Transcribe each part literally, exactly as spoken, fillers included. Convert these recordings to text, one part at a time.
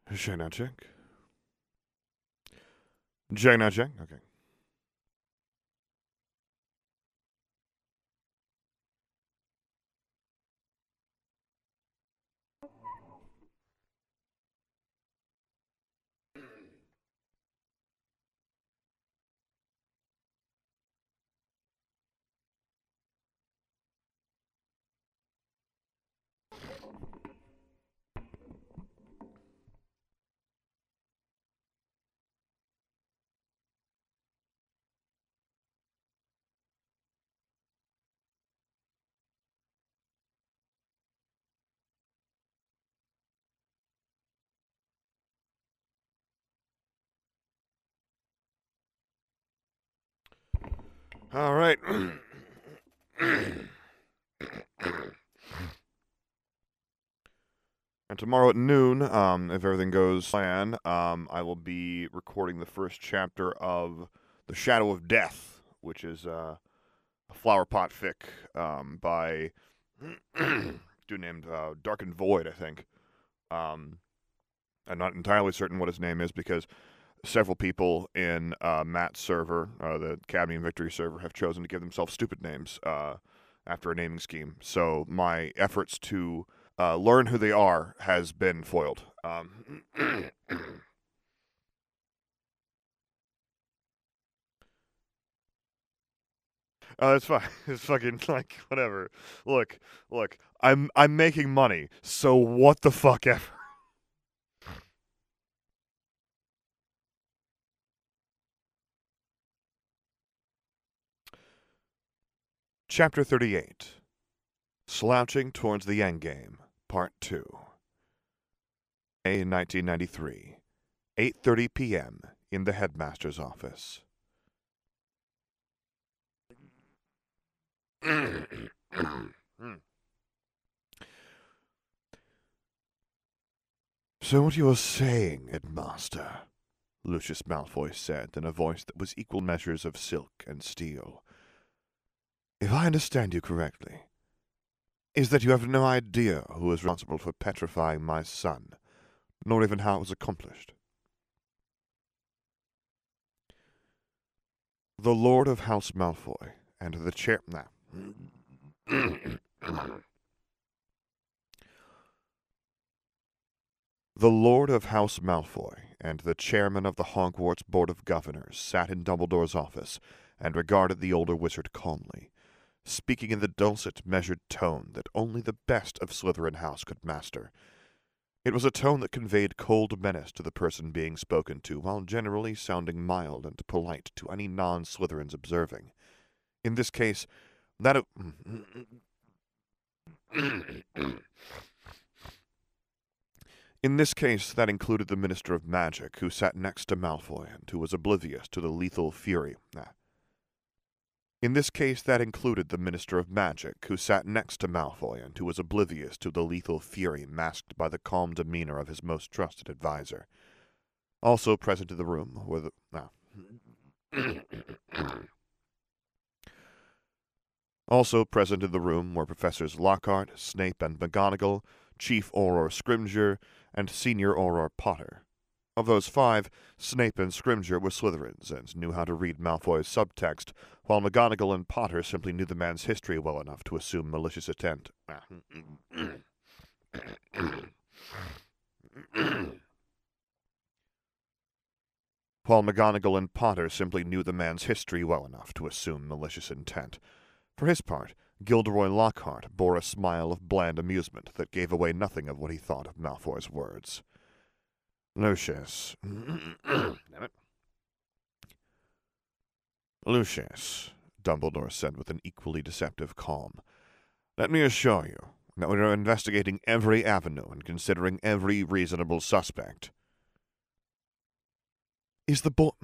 Check now, check. Check now, check. Okay. All right. And tomorrow at noon, um, if everything goes plan, um, I will be recording the first chapter of The Shadow of Death, which is uh, a flower pot fic um, by a dude named uh, Dark and Void, I think. Um, I'm not entirely certain what his name is because several people in uh, Matt's server, uh, the Cadmium Victory server, have chosen to give themselves stupid names uh, after a naming scheme. So my efforts to uh, learn who they are has been foiled. Um, Oh, it's fine. It's fucking like whatever. Look, look. I'm I'm making money, so what the fuck ever. Chapter thirty-eight. Slouching Towards the Endgame, Part two. May nineteen ninety-three. eight thirty p.m. in the headmaster's office. So what you were saying, Headmaster, Lucius Malfoy said in a voice that was equal measures of silk and steel. If I understand you correctly, is that you have no idea who is responsible for petrifying my son, nor even how it was accomplished. The Lord of House Malfoy and the chair... Nah. The Lord of House Malfoy and the chairman of the Hogwarts Board of Governors sat in Dumbledore's office and regarded the older wizard calmly, speaking in the dulcet, measured tone that only the best of Slytherin House could master. It was a tone that conveyed cold menace to the person being spoken to, while generally sounding mild and polite to any non-Slytherins observing. In this case, that of... In this case, that included the Minister of Magic, who sat next to Malfoy and who was oblivious to the lethal fury. Nah. In this case, that included the Minister of Magic, who sat next to Malfoy and who was oblivious to the lethal fury masked by the calm demeanor of his most trusted advisor. Also present in the room were the... Nah. Also present in the room were Professors Lockhart, Snape, and McGonagall, Chief Auror Scrimgeour, and Senior Auror Potter. Of those five, Snape and Scrimgeour were Slytherins and knew how to read Malfoy's subtext, while McGonagall and Potter simply knew the man's history well enough to assume malicious intent. While McGonagall and Potter simply knew the man's history well enough to assume malicious intent. For his part, Gilderoy Lockhart bore a smile of bland amusement that gave away nothing of what he thought of Malfoy's words. Lucius. Damn it. Lucius, Dumbledore said with an equally deceptive calm, let me assure you that we are investigating every avenue and considering every reasonable suspect. Is the boy...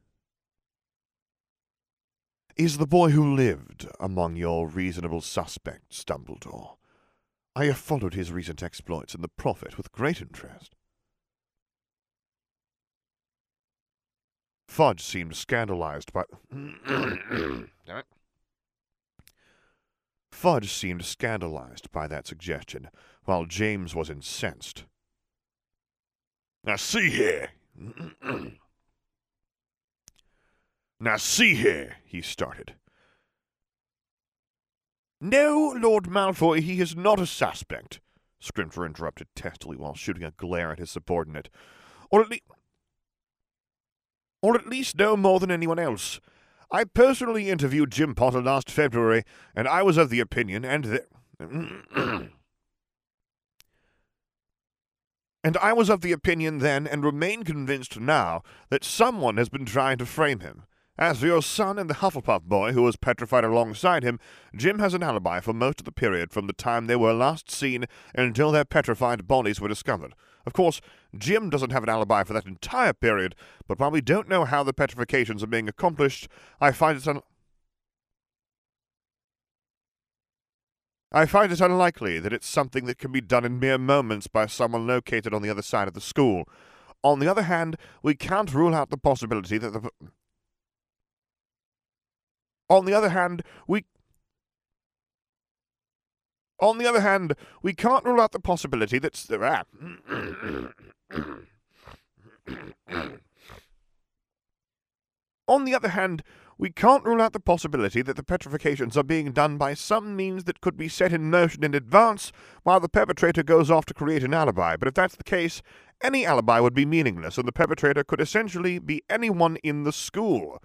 Is the boy who lived among your reasonable suspects, Dumbledore? I have followed his recent exploits in the Prophet with great interest. Fudge seemed scandalized by... Damn it. Fudge seemed scandalized by that suggestion, while James was incensed. Now see here. Now see here, he started. No, Lord Malfoy, he is not a suspect, Scrimgeour interrupted testily while shooting a glare at his subordinate. Or at least... Or at least no more than anyone else. I personally interviewed Jim Potter last February, and I was of the opinion, and the... and I was of the opinion then, and remain convinced now, that someone has been trying to frame him. As for your son and the Hufflepuff boy who was petrified alongside him, Jim has an alibi for most of the period from the time they were last seen until their petrified bodies were discovered. Of course, Jim doesn't have an alibi for that entire period, but while we don't know how the petrifications are being accomplished, I find it un- I find it unlikely that it's something that can be done in mere moments by someone located on the other side of the school. On the other hand, we can't rule out the possibility that the... On the other hand, we... On the other hand, we can't rule out the possibility that... Ah. On the other hand, we can't rule out the possibility that the petrifications are being done by some means that could be set in motion in advance while the perpetrator goes off to create an alibi. But if that's the case, any alibi would be meaningless, and the perpetrator could essentially be anyone in the school.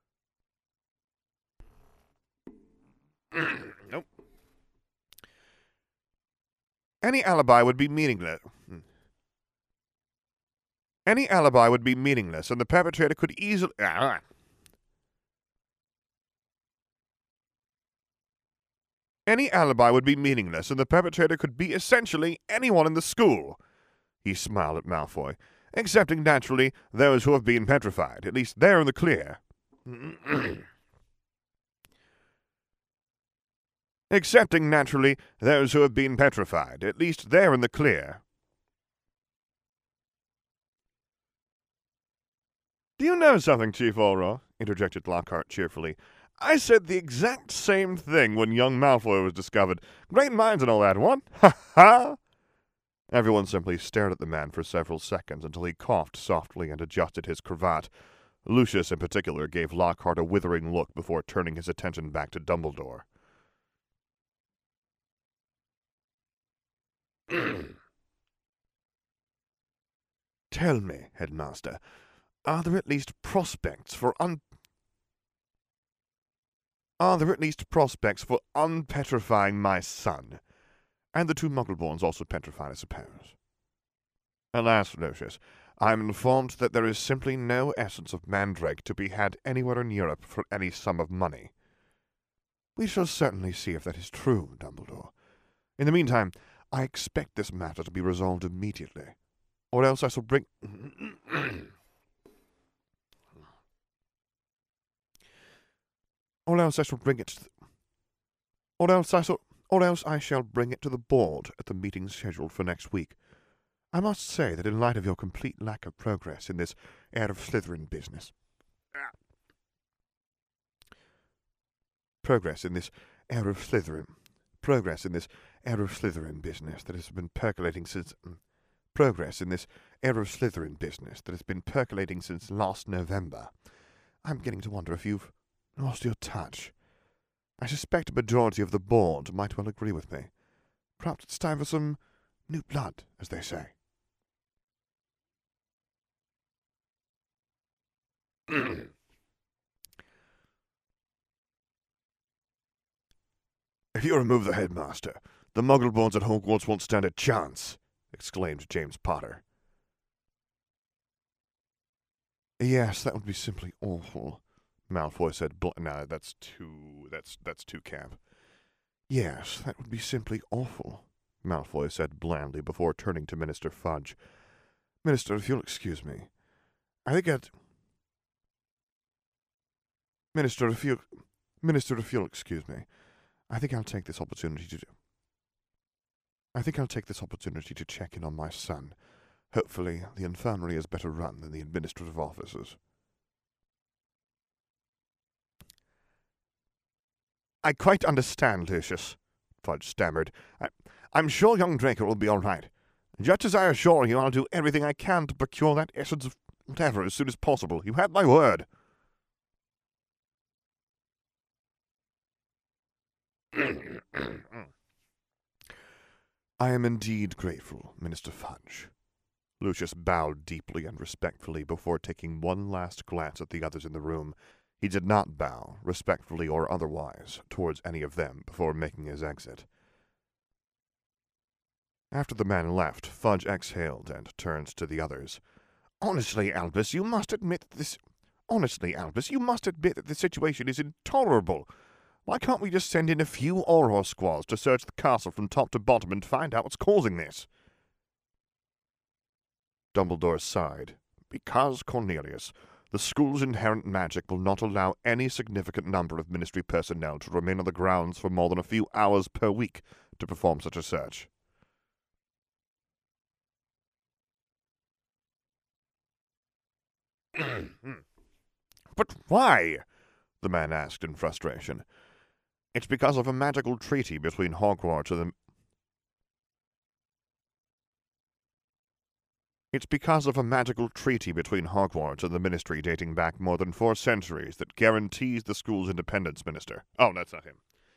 Nope. Any alibi would be meaningless. Any alibi would be meaningless, and the perpetrator could easily... Ah. Any alibi would be meaningless, and the perpetrator could be essentially anyone in the school. He smiled at Malfoy, excepting, naturally, those who have been petrified. At least they're in the clear. Excepting, naturally, those who have been petrified. At least they're in the clear. Do you know something, Chief Auror? Interjected Lockhart cheerfully. I said the exact same thing when young Malfoy was discovered. Great minds and all that, what? Ha ha! Everyone simply stared at the man for several seconds until he coughed softly and adjusted his cravat. Lucius, in particular, gave Lockhart a withering look before turning his attention back to Dumbledore. Tell me, Headmaster, are there at least prospects for un... Are there at least prospects for unpetrifying my son? And the two Muggleborns also petrified, I suppose. Alas, Lucius, I am informed that there is simply no essence of Mandrake to be had anywhere in Europe for any sum of money. We shall certainly see if that is true, Dumbledore. In the meantime, I expect this matter to be resolved immediately, or else I shall bring... or else I shall bring it to the... Or else I shall... Or else I shall bring it to the board at the meeting scheduled for next week. I must say that in light of your complete lack of progress in this Heir of Slytherin business... Progress in this Heir of Slytherin... Progress in this Heir of Slytherin business that has been percolating since... Progress in this Heir of Slytherin business that has been percolating since last November. I'm beginning to wonder if you've lost your touch. I suspect a majority of the board might well agree with me. Perhaps it's time for some new blood, as they say. If you remove the headmaster, the Muggleborns at Hogwarts won't stand a chance, exclaimed James Potter. Yes, that would be simply awful, Malfoy said. Bl- no, that's too, that's, that's too camp. Yes, that would be simply awful, Malfoy said blandly before turning to Minister Fudge. Minister, if you'll excuse me, I think I'd... Minister, if you... Minister, if you'll excuse me, I think I'll take this opportunity to... I think I'll take this opportunity to check in on my son. Hopefully, the infirmary is better run than the administrative offices. I quite understand, Lucius, Fudge stammered. I, I'm sure young Draco will be all right. Just as I assure you, I'll do everything I can to procure that essence of whatever as soon as possible. You have my word. I am indeed grateful, Minister Fudge. Lucius bowed deeply and respectfully before taking one last glance at the others in the room. He did not bow, respectfully or otherwise, towards any of them before making his exit. After the man left, Fudge exhaled and turned to the others. Honestly, Albus, you must admit this... Honestly, Albus, you must admit that the situation is intolerable. Why can't we just send in a few Auror squads to search the castle from top to bottom and find out what's causing this? Dumbledore sighed. Because, Cornelius, the school's inherent magic will not allow any significant number of Ministry personnel to remain on the grounds for more than a few hours per week to perform such a search. But why? The man asked in frustration. It's because of a magical treaty between Hogwarts and the... It's because of a magical treaty between Hogwarts and the Ministry dating back more than four centuries that guarantees the school's independence, Minister. Oh, that's not him.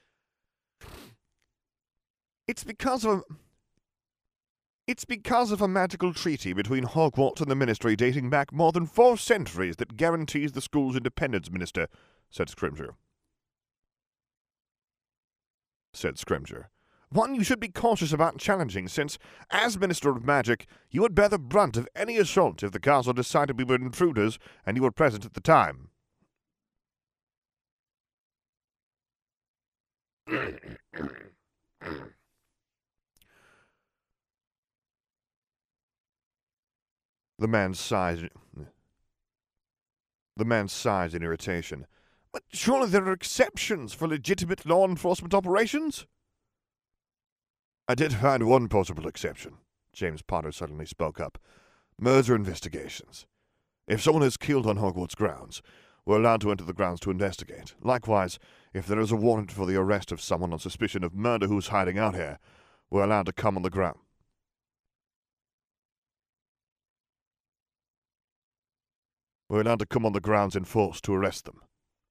It's because of... It's because of a magical treaty between Hogwarts and the Ministry dating back more than four centuries that guarantees the school's independence, Minister, said Scrimgeour. Said Scrimgeour. One you should be cautious about challenging, since, as Minister of Magic, you would bear the brunt of any assault if the castle decided we were intruders and you were present at the time. The man sighed. The man sighed in irritation. But surely there are exceptions for legitimate law enforcement operations? I did find one possible exception, James Potter suddenly spoke up. Murder investigations. If someone is killed on Hogwarts grounds, we're allowed to enter the grounds to investigate. Likewise, if there is a warrant for the arrest of someone on suspicion of murder who's hiding out here, we're allowed to come on the ground. We're allowed to come on the grounds in force to arrest them.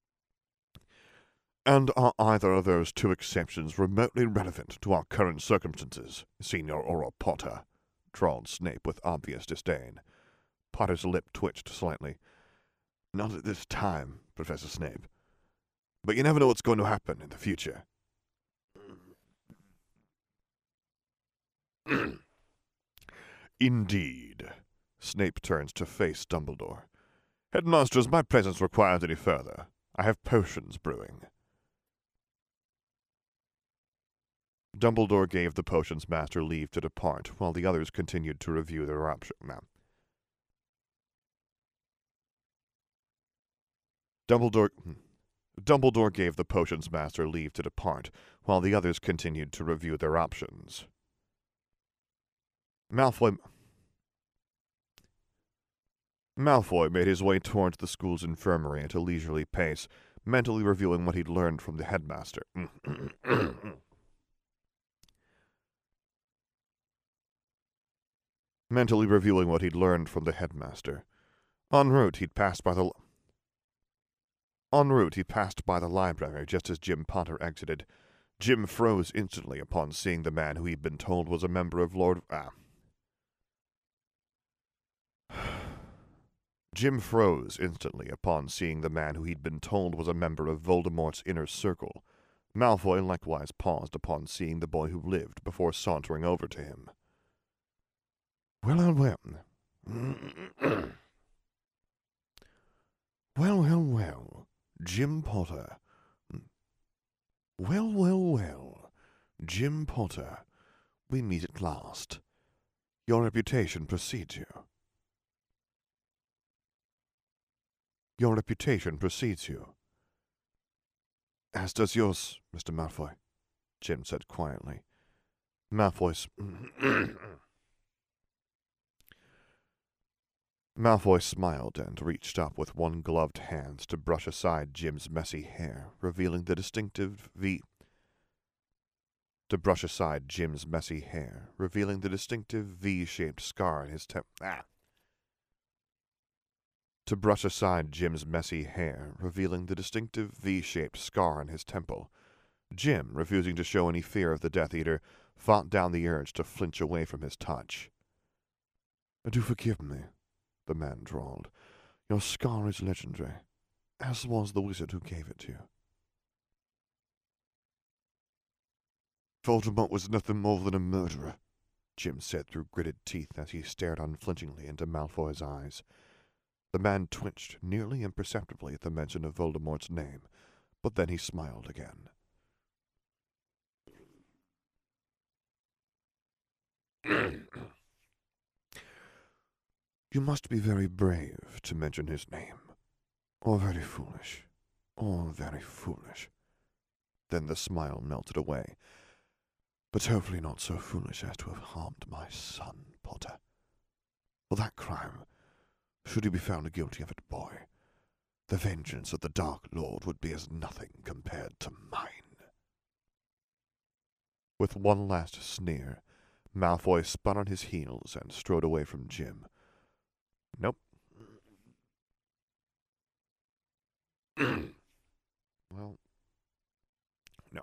And are either of those two exceptions remotely relevant to our current circumstances, Senior Auror Potter? Drawled Snape with obvious disdain. Potter's lip twitched slightly. Not at this time, Professor Snape. But you never know what's going to happen in the future. Indeed. Snape turns to face Dumbledore. Headmaster, is my presence required any further? I have potions brewing. Dumbledore gave the potions master leave to depart, while the others continued to review their options. Dumbledore, Dumbledore gave the potions master leave to depart, while the others continued to review their options. Malfoy... Malfoy made his way towards the school's infirmary at a leisurely pace, mentally reviewing what he'd learned from the headmaster. mentally reviewing what he'd learned from the headmaster. En route, he'd passed by the... En route, he passed by the library just as Jim Potter exited. Jim froze instantly upon seeing the man who he'd been told was a member of Lord... Ah. Jim froze instantly upon seeing the man who he'd been told was a member of Voldemort's inner circle. Malfoy likewise paused upon seeing the boy who lived before sauntering over to him. Well, well, well. well, well, well. Jim Potter. Well, well, well. Jim Potter. We meet at last. Your reputation precedes you. Your reputation precedes you. As does yours, Mister Malfoy, Jim said quietly. Malfoy's... Malfoy smiled and reached up with one gloved hand to brush aside Jim's messy hair, revealing the distinctive V... to brush aside Jim's messy hair, revealing the distinctive V-shaped scar in his temp- ah. To brush aside Jim's messy hair, revealing the distinctive V-shaped scar in his temple. Jim, refusing to show any fear of the Death Eater, fought down the urge to flinch away from his touch. "Do forgive me," the man drawled. "Your scar is legendary, as was the wizard who gave it to you." "Voldemort was nothing more than a murderer," Jim said through gritted teeth as he stared unflinchingly into Malfoy's eyes. The man twitched nearly imperceptibly at the mention of Voldemort's name, but then he smiled again. "You must be very brave to mention his name, or very foolish, or very foolish." Then the smile melted away. "But hopefully not so foolish as to have harmed my son, Potter. For that crime, should you be found guilty of it, boy, the vengeance of the Dark Lord would be as nothing compared to mine." With one last sneer, Malfoy spun on his heels and strode away from Jim. "Nope." Well, no.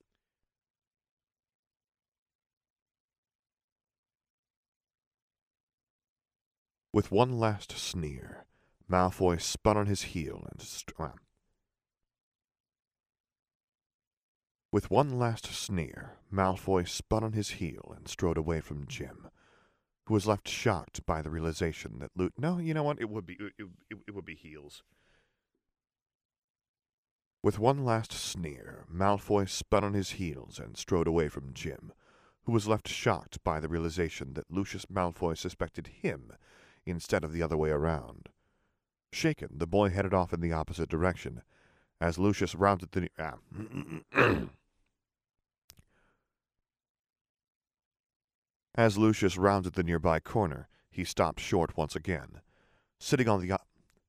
With one last sneer, Malfoy spun on his heel and st- uh, With one last sneer, Malfoy spun on his heel and strode away from Jim, who was left shocked by the realization that Lu- No, you know what? It would be it, it, it would be heels. With one last sneer, Malfoy spun on his heels and strode away from Jim, who was left shocked by the realization that Lucius Malfoy suspected him instead of the other way around. Shaken, the boy headed off in the opposite direction, as Lucius rounded the... Ah. As Lucius rounded the nearby corner, he stopped short once again. Sitting on the...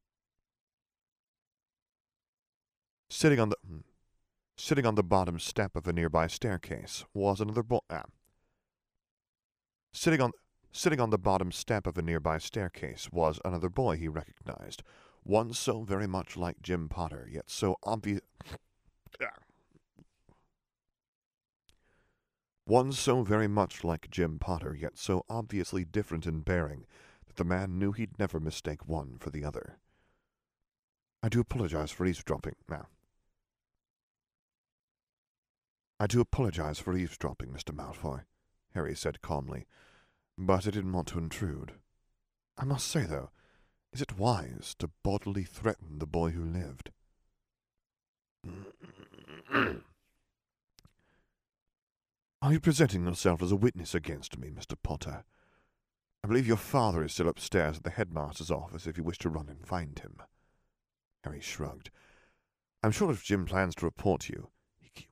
Sitting on the... Sitting on the bottom step of a nearby staircase was another boy... Ah. Sitting on... Sitting on the bottom step of a nearby staircase was another boy he recognized, one so very much like Jim Potter, yet so obvious... One so very much like Jim Potter, yet so obviously different in bearing that the man knew he'd never mistake one for the other. "I do apologize for eavesdropping now. I do apologize for eavesdropping, Mister Malfoy," Harry said calmly, "but I didn't want to intrude. I must say, though, is it wise to bodily threaten the boy who lived?" "Are you presenting yourself as a witness against me, Mister Potter? I believe your father is still upstairs at the headmaster's office if you wish to run and find him." Harry shrugged. "I'm sure if Jim plans to report you, he...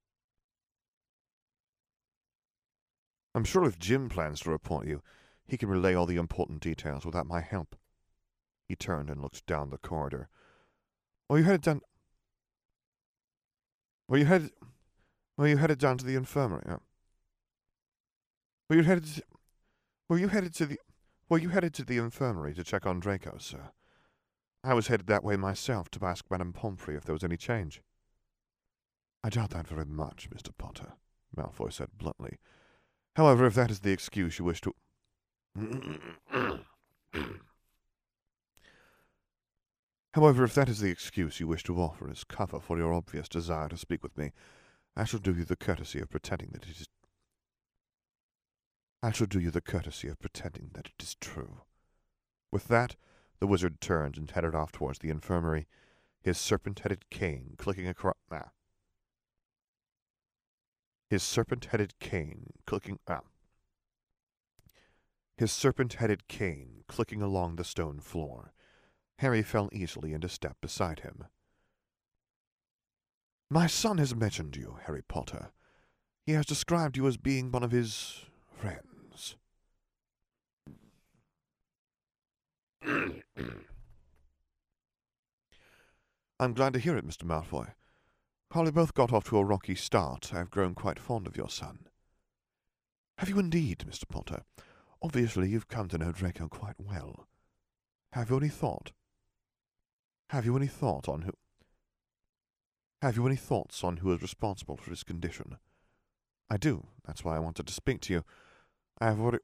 I'm sure if Jim plans to report you, he can relay all the important details without my help." He turned and looked down the corridor. "Were you headed down... Were you headed... Were you headed down to the infirmary? Uh, were you headed... To, were you headed to the... Were you headed to the infirmary to check on Draco, sir? I was headed that way myself to ask Madame Pomfrey if there was any change." "I doubt that very much, Mister Potter," Malfoy said bluntly. "However, if that is the excuse you wish to... However, if that is the excuse you wish to offer as cover for your obvious desire to speak with me, I shall do you the courtesy of pretending that it is... I shall do you the courtesy of pretending that it is true." With that, the wizard turned and headed off towards the infirmary, his serpent-headed cane clicking across... Ah. His serpent-headed cane clicking... Ah. His serpent-headed cane clicking along the stone floor. Harry fell easily into step beside him. "My son has mentioned you, Harry Potter. He has described you as being one of his... friends." "I'm glad to hear it, Mister Malfoy. While we both got off to a rocky start, I have grown quite fond of your son. Have you indeed, Mister Potter? Obviously you've come to know Draco quite well. Have you any thought? Have you any thought on who... Have you any thoughts on who is responsible for his condition? I do. That's why I wanted to speak to you. I have already...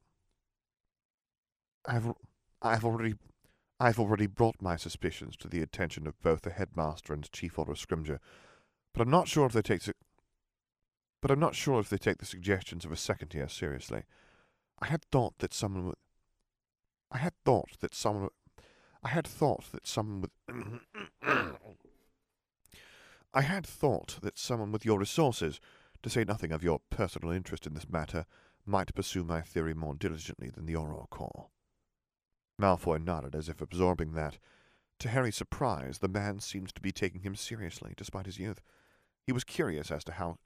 I have... I have already... I have already brought my suspicions to the attention of both the headmaster and Chief Order Scrimger, but I'm not sure if they take... Su- but I'm not sure if they take the suggestions of a second year seriously. I had thought that someone would... I had thought that someone... I had thought that someone with... I had thought that someone with your resources, to say nothing of your personal interest in this matter, might pursue my theory more diligently than the Auror Corps. Malfoy nodded, as if absorbing that. To Harry's surprise, the man seemed to be taking him seriously, despite his youth. He was curious as to how...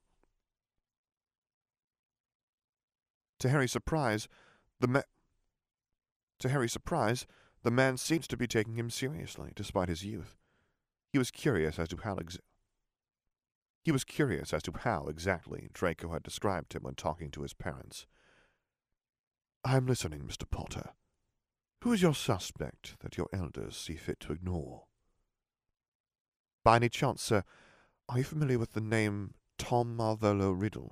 To Harry's surprise, the ma... To Harry's surprise, the man seemed to be taking him seriously, despite his youth. He was curious as to how... Ex- He was curious as to how, exactly, Draco had described him when talking to his parents. I am listening, Mister Potter. Who is your suspect that your elders see fit to ignore? By any chance, sir, are you familiar with the name Tom Marvolo Riddle?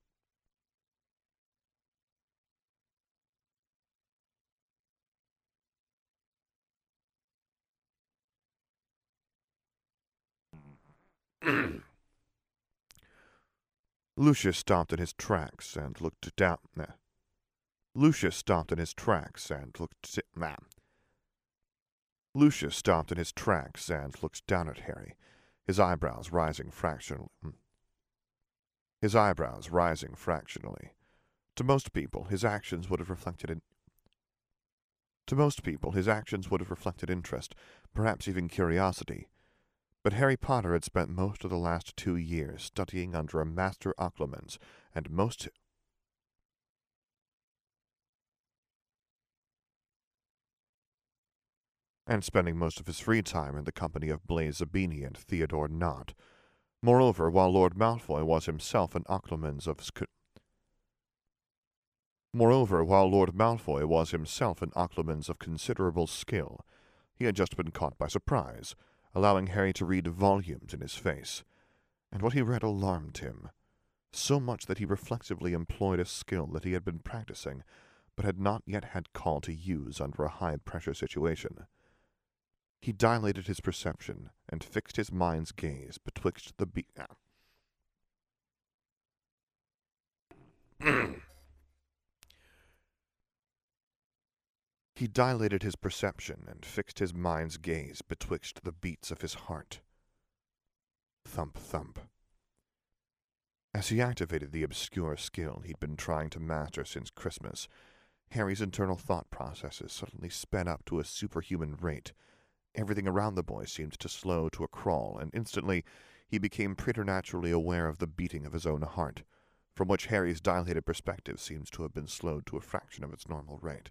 Lucius stopped in his tracks and looked down. Uh, Lucius stopped in his tracks and looked. Uh, Lucius stopped in his tracks and looked down at Harry, his eyebrows rising fractionally. His eyebrows rising fractionally. To most people, his actions would have reflected in. To most people, his actions would have reflected interest, perhaps even curiosity. But Harry Potter had spent most of the last two years studying under a Master Occlumens, and most and spending most of his free time in the company of Blaise Zabini and Theodore Nott. Moreover, while Lord Malfoy was himself an Occlumens of Moreover, while Lord Malfoy was himself an Occlumens of considerable skill, he had just been caught by surprise, allowing Harry to read volumes in his face. And what he read alarmed him, so much that he reflexively employed a skill that he had been practicing, but had not yet had call to use under a high-pressure situation. He dilated his perception and fixed his mind's gaze betwixt the be- He dilated his perception and fixed his mind's gaze betwixt the beats of his heart. Thump, thump. As he activated the obscure skill he'd been trying to master since Christmas, Harry's internal thought processes suddenly sped up to a superhuman rate. Everything around the boy seemed to slow to a crawl, and instantly he became preternaturally aware of the beating of his own heart, from which Harry's dilated perspective seems to have been slowed to a fraction of its normal rate.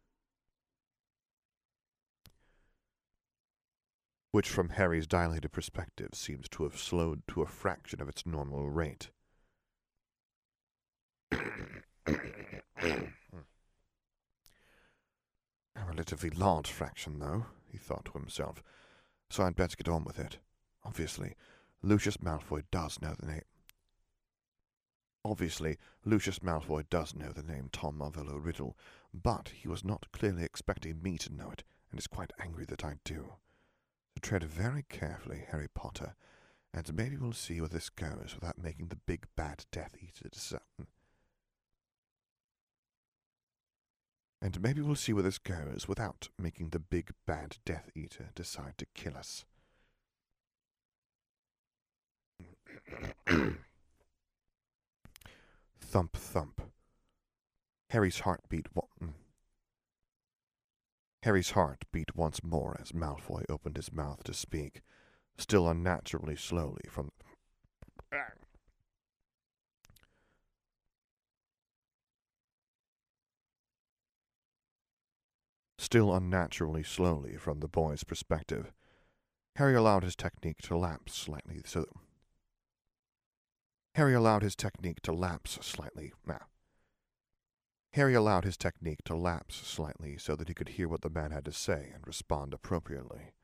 Which from Harry's dilated perspective seems to have slowed to a fraction of its normal rate. A relatively large fraction, though, he thought to himself, so I'd better get on with it. Obviously, Lucius Malfoy does know the name. Obviously, Lucius Malfoy does know the name Tom Marvolo Riddle, but he was not clearly expecting me to know it, and is quite angry that I do. So tread very carefully, Harry Potter, and maybe we'll see where this goes without making the big bad Death Eater decide. And maybe we'll see where this goes without making the big bad Death Eater decide to kill us. Thump, thump. Harry's heart beat one. Harry's heart beat once more as Malfoy opened his mouth to speak, still unnaturally slowly from. Still unnaturally slowly from the boy's perspective. Harry allowed his technique to lapse slightly so that Harry allowed his technique to lapse slightly. Nah. Harry allowed his technique to lapse slightly so that he could hear what the man had to say and respond appropriately.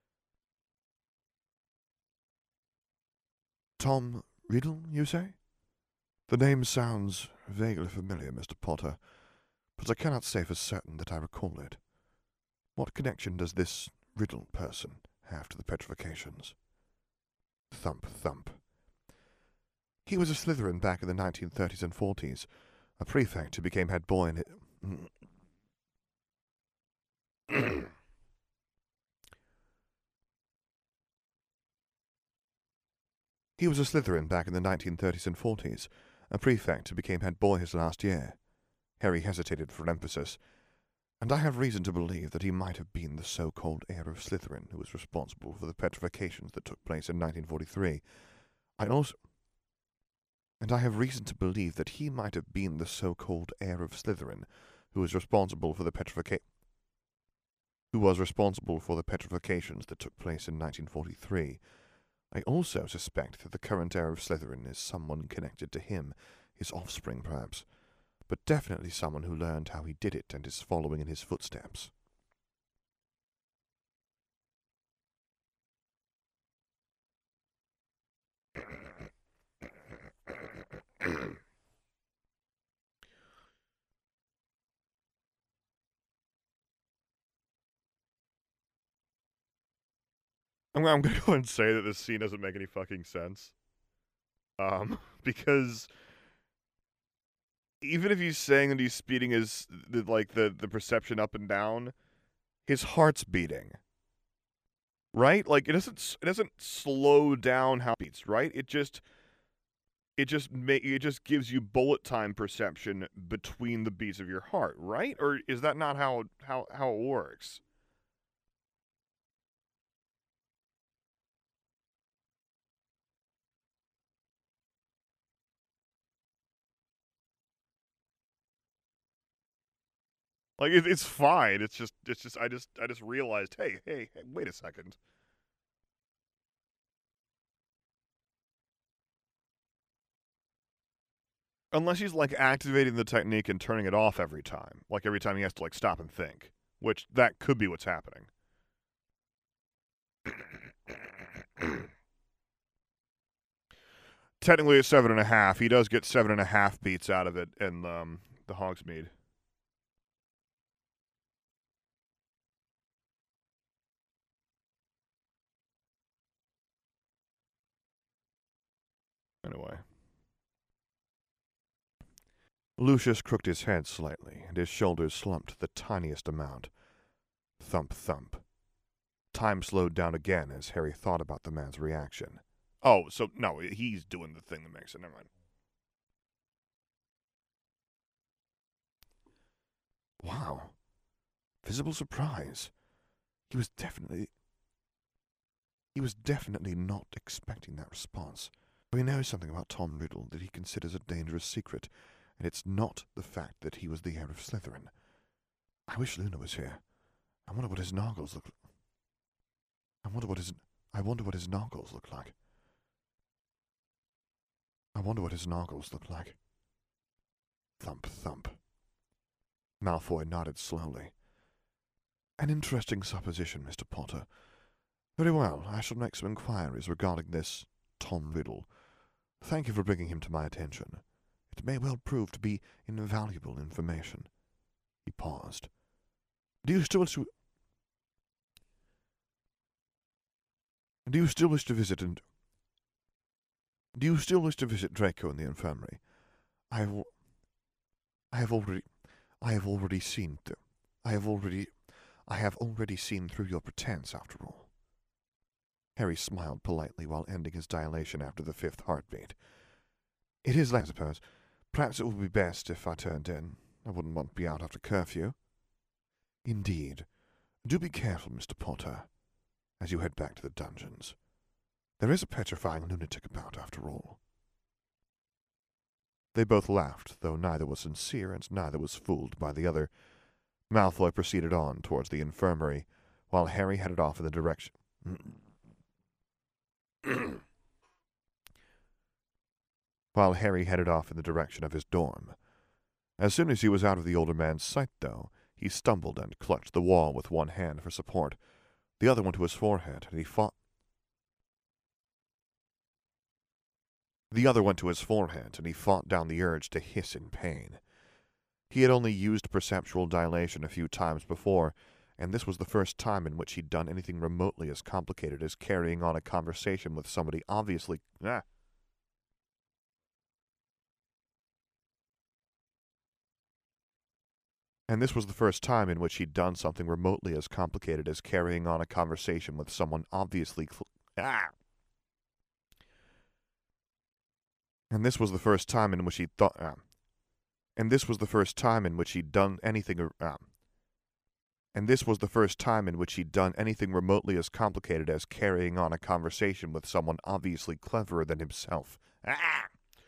Tom Riddle, you say? The name sounds vaguely familiar, Mister Potter, but I cannot say for certain that I recall it. What connection does this Riddle person have to the petrifications? Thump, thump. He was a Slytherin back in the nineteen thirties and forties, a prefect who became head boy in it. He was a Slytherin back in the nineteen thirties and forties, a prefect who became head boy his last year. Harry hesitated for emphasis, and I have reason to believe that he might have been the so-called heir of Slytherin who was responsible for the petrifications that took place in nineteen forty-three. I also... And I have reason to believe that he might have been the so-called heir of Slytherin who was responsible for the petrifica- who was responsible for the petrifications that took place in nineteen forty-three. I also suspect that the current heir of Slytherin is someone connected to him, his offspring perhaps, but definitely someone who learned how he did it and is following in his footsteps. I'm, I'm going to go and say that this scene doesn't make any fucking sense. Um, because even if he's saying that he's speeding his, the, like, the, the perception up and down, his heart's beating. Right? Like, it doesn't, it doesn't slow down how it beats, right? It just, it just, ma- it just gives you bullet time perception between the beats of your heart, right? Or is that not how, how, how it works? Like, it, it's fine. It's just, it's just, I just, I just realized, hey, hey, hey, wait a second. Unless he's, like, activating the technique and turning it off every time. Like, every time he has to, like, stop and think. Which, that could be what's happening. Technically, it's seven and a half. He does get seven and a half beats out of it in um, the Hogsmeade. Anyway. Lucius crooked his head slightly, and his shoulders slumped the tiniest amount. Thump, thump. Time slowed down again as Harry thought about the man's reaction. Oh, so, no, he's doing the thing that makes it. Never mind. Wow. Visible surprise. He was definitely... He was definitely not expecting that response. We know something about Tom Riddle that he considers a dangerous secret, and it's not the fact that he was the heir of Slytherin. I wish Luna was here. I wonder what his noggles look. I wonder what his. I wonder what his noggles look like. I wonder what his noggles look like. Thump, thump. Malfoy nodded slowly. An interesting supposition, Mister Potter. Very well, I shall make some inquiries regarding this Tom Riddle. Thank you for bringing him to my attention. It may well prove to be invaluable information. He paused. Do you still wish to... Do you still wish to visit and... Do you still wish to visit Draco in the infirmary? I have... I have already... I have already seen... Th- I have already... I have already seen through your pretense, after all. Harry smiled politely while ending his dilation after the fifth heartbeat. It is late, I suppose. Perhaps it would be best if I turned in. I wouldn't want to be out after curfew. Indeed. Do be careful, Mister Potter, as you head back to the dungeons. There is a petrifying lunatic about, after all. They both laughed, though neither was sincere and neither was fooled by the other. Malfoy proceeded on towards the infirmary, while Harry headed off in the direction... while Harry headed off in the direction of his dorm. As soon as he was out of the older man's sight, though, he stumbled and clutched the wall with one hand for support, the other one to his forehead, and he fought. The other went to his forehead, and he fought down the urge to hiss in pain. He had only used perceptual dilation a few times before, and this was the first time in which he'd done anything remotely as complicated as carrying on a conversation with somebody obviously... Ah. And this was the first time in which he'd done something remotely as complicated as carrying on a conversation with someone obviously... Cl- ah! And this was the first time in which he'd thought... Ah. And this was the first time in which he'd done anything... Ah. And this was the first time in which he'd done anything remotely as complicated as carrying on a conversation with someone obviously cleverer than himself. Ah!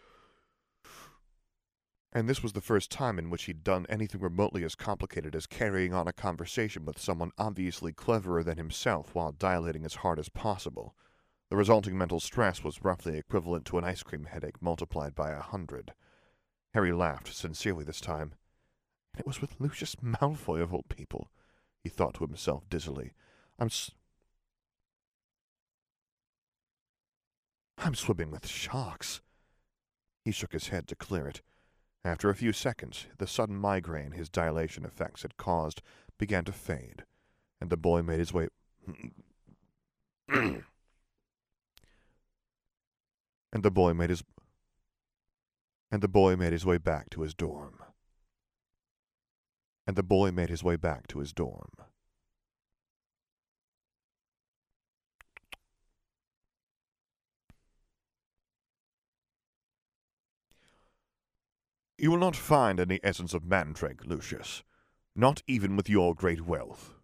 And this was the first time in which he'd done anything remotely as complicated as carrying on a conversation with someone obviously cleverer than himself while dilating as hard as possible. The resulting mental stress was roughly equivalent to an ice cream headache multiplied by a hundred. Harry laughed, sincerely this time. And it was with Lucius Malfoy of all people, he thought to himself dizzily. I'm s- I'm swimming with sharks. He shook his head to clear it. After a few seconds, the sudden migraine his dilation effects had caused began to fade, and the boy made his way... and the boy made his... And the boy made his way back to his dorm. And the boy made his way back to his dorm. You will not find any essence of mandrake, Lucius. Not even with your great wealth.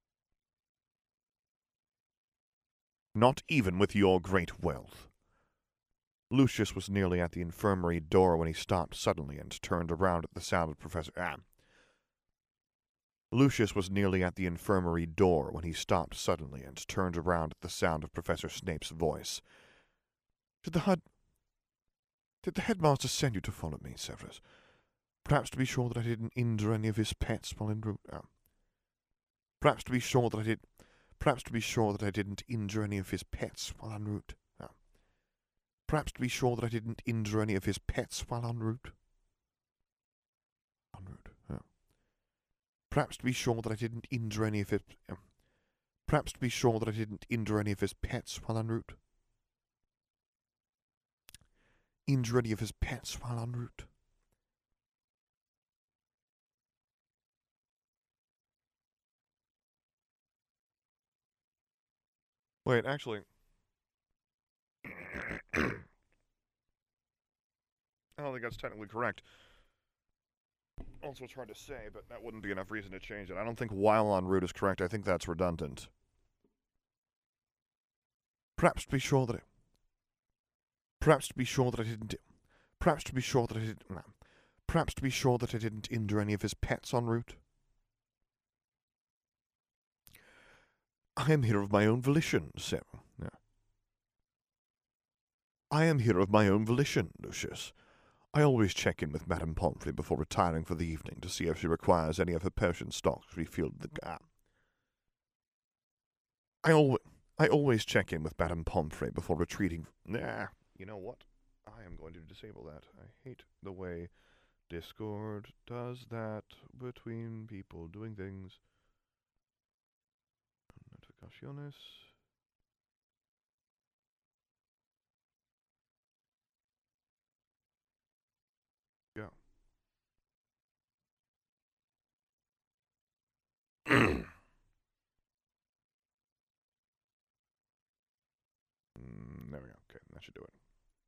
Not even with your great wealth. Lucius was nearly at the infirmary door when he stopped suddenly and turned around at the sound of Professor... Ah. Lucius was nearly at the infirmary door when he stopped suddenly and turned around at the sound of Professor Snape's voice. Did the Hud... Did the headmaster send you to follow me, Severus? Perhaps to be sure that I didn't injure any of his pets while en route. Oh. Perhaps to be sure that I did. Perhaps to be sure that I didn't injure any of his pets while en route. Oh. Perhaps to be sure that I didn't injure any of his pets while en route. En route. Oh. Perhaps to be sure that I didn't injure any of his. Oh. Perhaps to be sure that I didn't injure any of his pets while en route. Injure any of his pets while en route. Wait, actually... I don't think that's technically correct. Also, it's hard to say, but that wouldn't be enough reason to change it. I don't think while en route is correct. I think that's redundant. Perhaps to be sure that I... Perhaps to be sure that I didn't... Perhaps to be sure that I didn't... Perhaps to be sure that I didn't injure any of his pets en route. I am here of my own volition, Sarah. Yeah. I am here of my own volition, Lucius. I always check in with Madame Pomfrey before retiring for the evening to see if she requires any of her potion stocks refilled in the gap. I always... I always check in with Madame Pomfrey before retreating... Nah, you know what? I am going to disable that. I hate the way Discord does that between people doing things. Notificaciones. Yeah. mm, there we go. Okay, that should do it.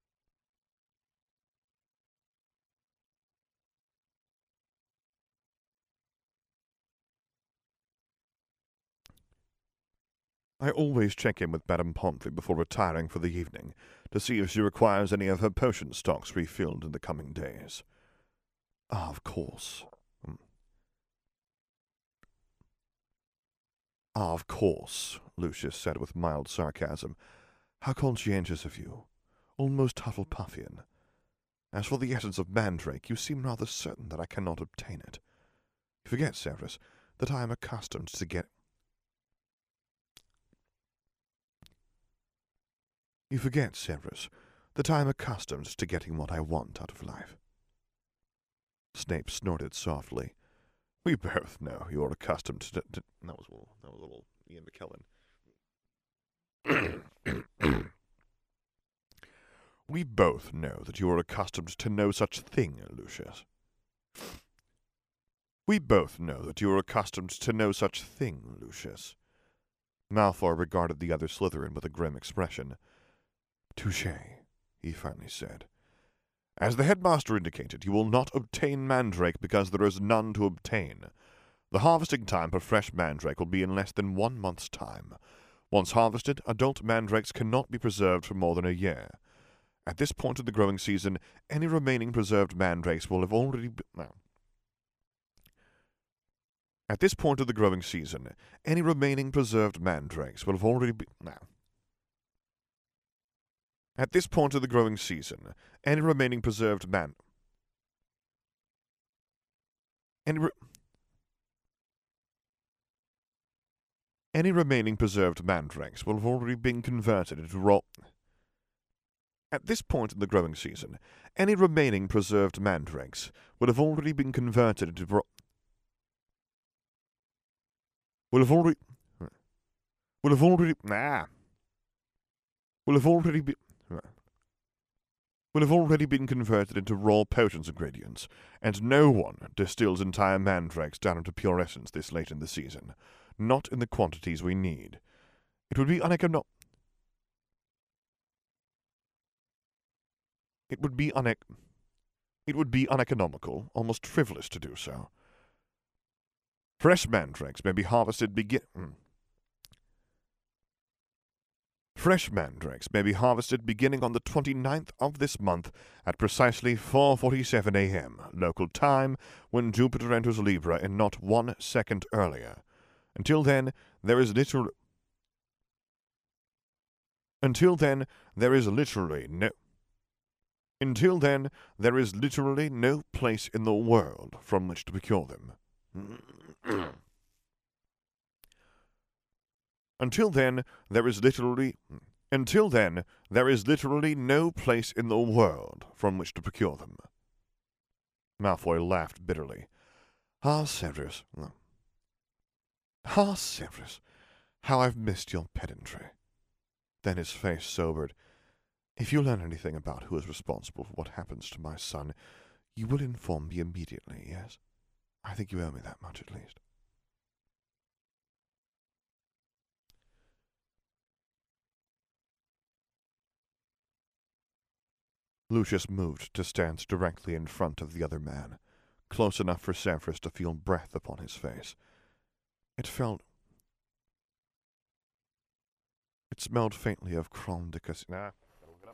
I always check in with Madame Pomfrey before retiring for the evening to see if she requires any of her potion stocks refilled in the coming days. Ah, of course. Mm. Ah, of course, Lucius said with mild sarcasm. How conscientious of you. Almost Hufflepuffian. As for the essence of mandrake, you seem rather certain that I cannot obtain it. You forget, Severus, that I am accustomed to get... You forget, Severus, that I am accustomed to getting what I want out of life. Snape snorted softly. We both know you are accustomed to... to that was a little, that was a little Ian McKellen. We both know that you are accustomed to no such thing, Lucius. We both know that you are accustomed to no such thing, Lucius. Malfoy regarded the other Slytherin with a grim expression. Touché, he finally said. As the headmaster indicated, you will not obtain mandrake because there is none to obtain. The harvesting time for fresh mandrake will be in less than one month's time. Once harvested, adult mandrakes cannot be preserved for more than a year. At this point of the growing season, any remaining preserved mandrakes will have already been... No. At this point of the growing season, any remaining preserved mandrakes will have already been... No. At this point of the growing season, any remaining preserved man... Any, re... any remaining preserved mandrakes will have already been converted into raw... At this point in the growing season, any remaining preserved mandrakes will have already been converted into raw... Will have already... Will have already... Nah. Will have already been... will have already been converted into raw potions ingredients, and no one distills entire mandrakes down into pure essence this late in the season, not in the quantities we need. It would be uneconomic. It would be unec. It would be uneconomical, almost frivolous to do so. Fresh mandrakes may be harvested begin. Mm. Fresh mandrakes may be harvested beginning on the twenty-ninth of this month at precisely four forty-seven a m local time, when Jupiter enters Libra, and not one second earlier. Until then, there is literally... Until then, there is literally no... Until then, there is literally no place in the world from which to procure them. Until then, there is literally... Until then, there is literally no place in the world from which to procure them. Malfoy laughed bitterly. Ah, Severus. Ah, Severus, how I've missed your pedantry. Then his face sobered. If you learn anything about who is responsible for what happens to my son, you will inform me immediately, yes? I think you owe me that much at least. Lucius moved to stand directly in front of the other man, close enough for Severus to feel breath upon his face. It felt... It smelled faintly of Crème de Cassis. Nah, gotta look it up.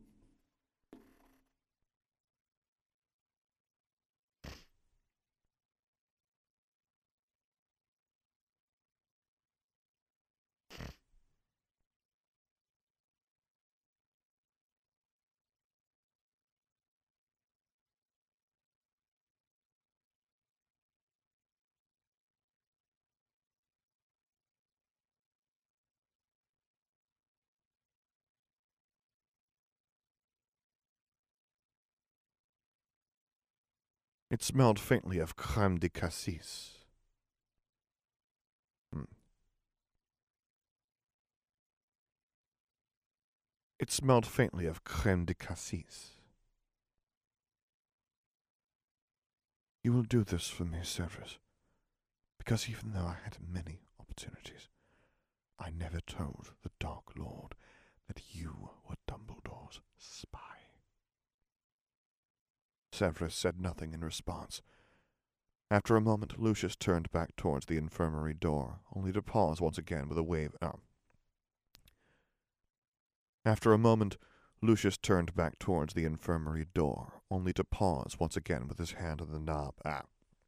It smelled faintly of Crème de Cassis. Hmm. It smelled faintly of Crème de Cassis. You will do this for me, Severus, because even though I had many opportunities, I never told the Dark Lord that you were Dumbledore's spy. Severus said nothing in response. After a moment, Lucius turned back towards the infirmary door, only to pause once again with a wave. Oh. After a moment, Lucius turned back towards the infirmary door, only to pause once again with his hand on the knob. Ah.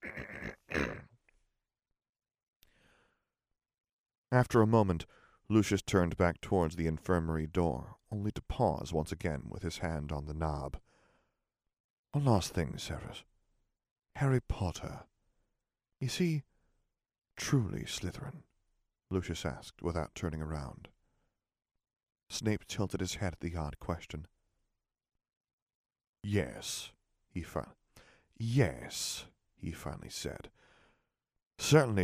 After a moment, Lucius turned back towards the infirmary door, only to pause once again with his hand on the knob. One last thing, Severus. Harry Potter. Is he truly Slytherin? Lucius asked, without turning around. Snape tilted his head at the odd question. Yes, he finally, yes, he finally said. Certainly,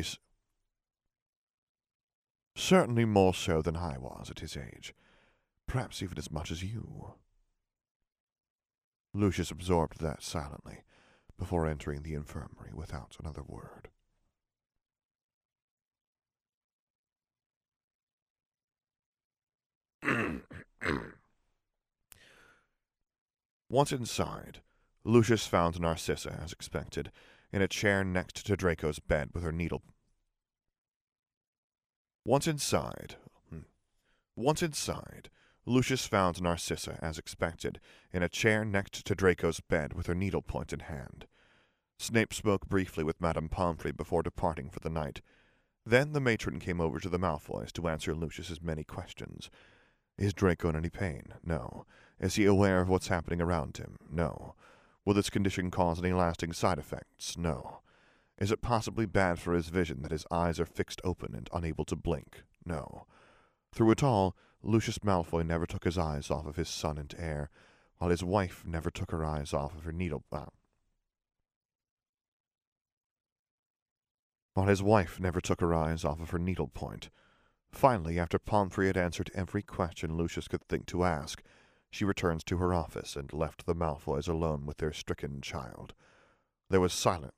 certainly more so than I was at his age. Perhaps even as much as you. Lucius absorbed that silently, before entering the infirmary without another word. Once inside, Lucius found Narcissa, as expected, in a chair next to Draco's bed with her needle. Once inside, once inside, Lucius found Narcissa, as expected, in a chair next to Draco's bed with her needlepoint in hand. Snape spoke briefly with Madame Pomfrey before departing for the night. Then the matron came over to the Malfoys to answer Lucius's many questions. Is Draco in any pain? No. Is he aware of what's happening around him? No. Will this condition cause any lasting side effects? No. Is it possibly bad for his vision that his eyes are fixed open and unable to blink? No. Through it all, Lucius Malfoy never took his eyes off of his son and heir, while his wife never took her eyes off of her needle... Uh, while his wife never took her eyes off of her needlepoint. Finally, after Pomfrey had answered every question Lucius could think to ask, she returned to her office and left the Malfoys alone with their stricken child. There was silence.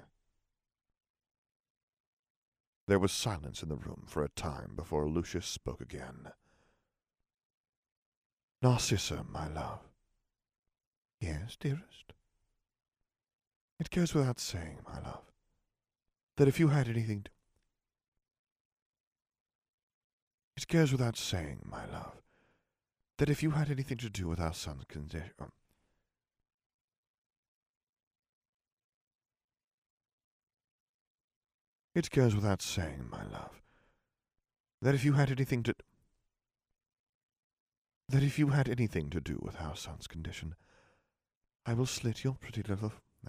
There was silence in the room for a time before Lucius spoke again. Narcissa, my love. Yes, dearest? It goes without saying, my love, that if you had anything to... It goes without saying, my love, that if you had anything to do with our son's condition... It goes without saying, my love, that if you had anything to... That if you had anything to do with our son's condition, I will slit your pretty little... No.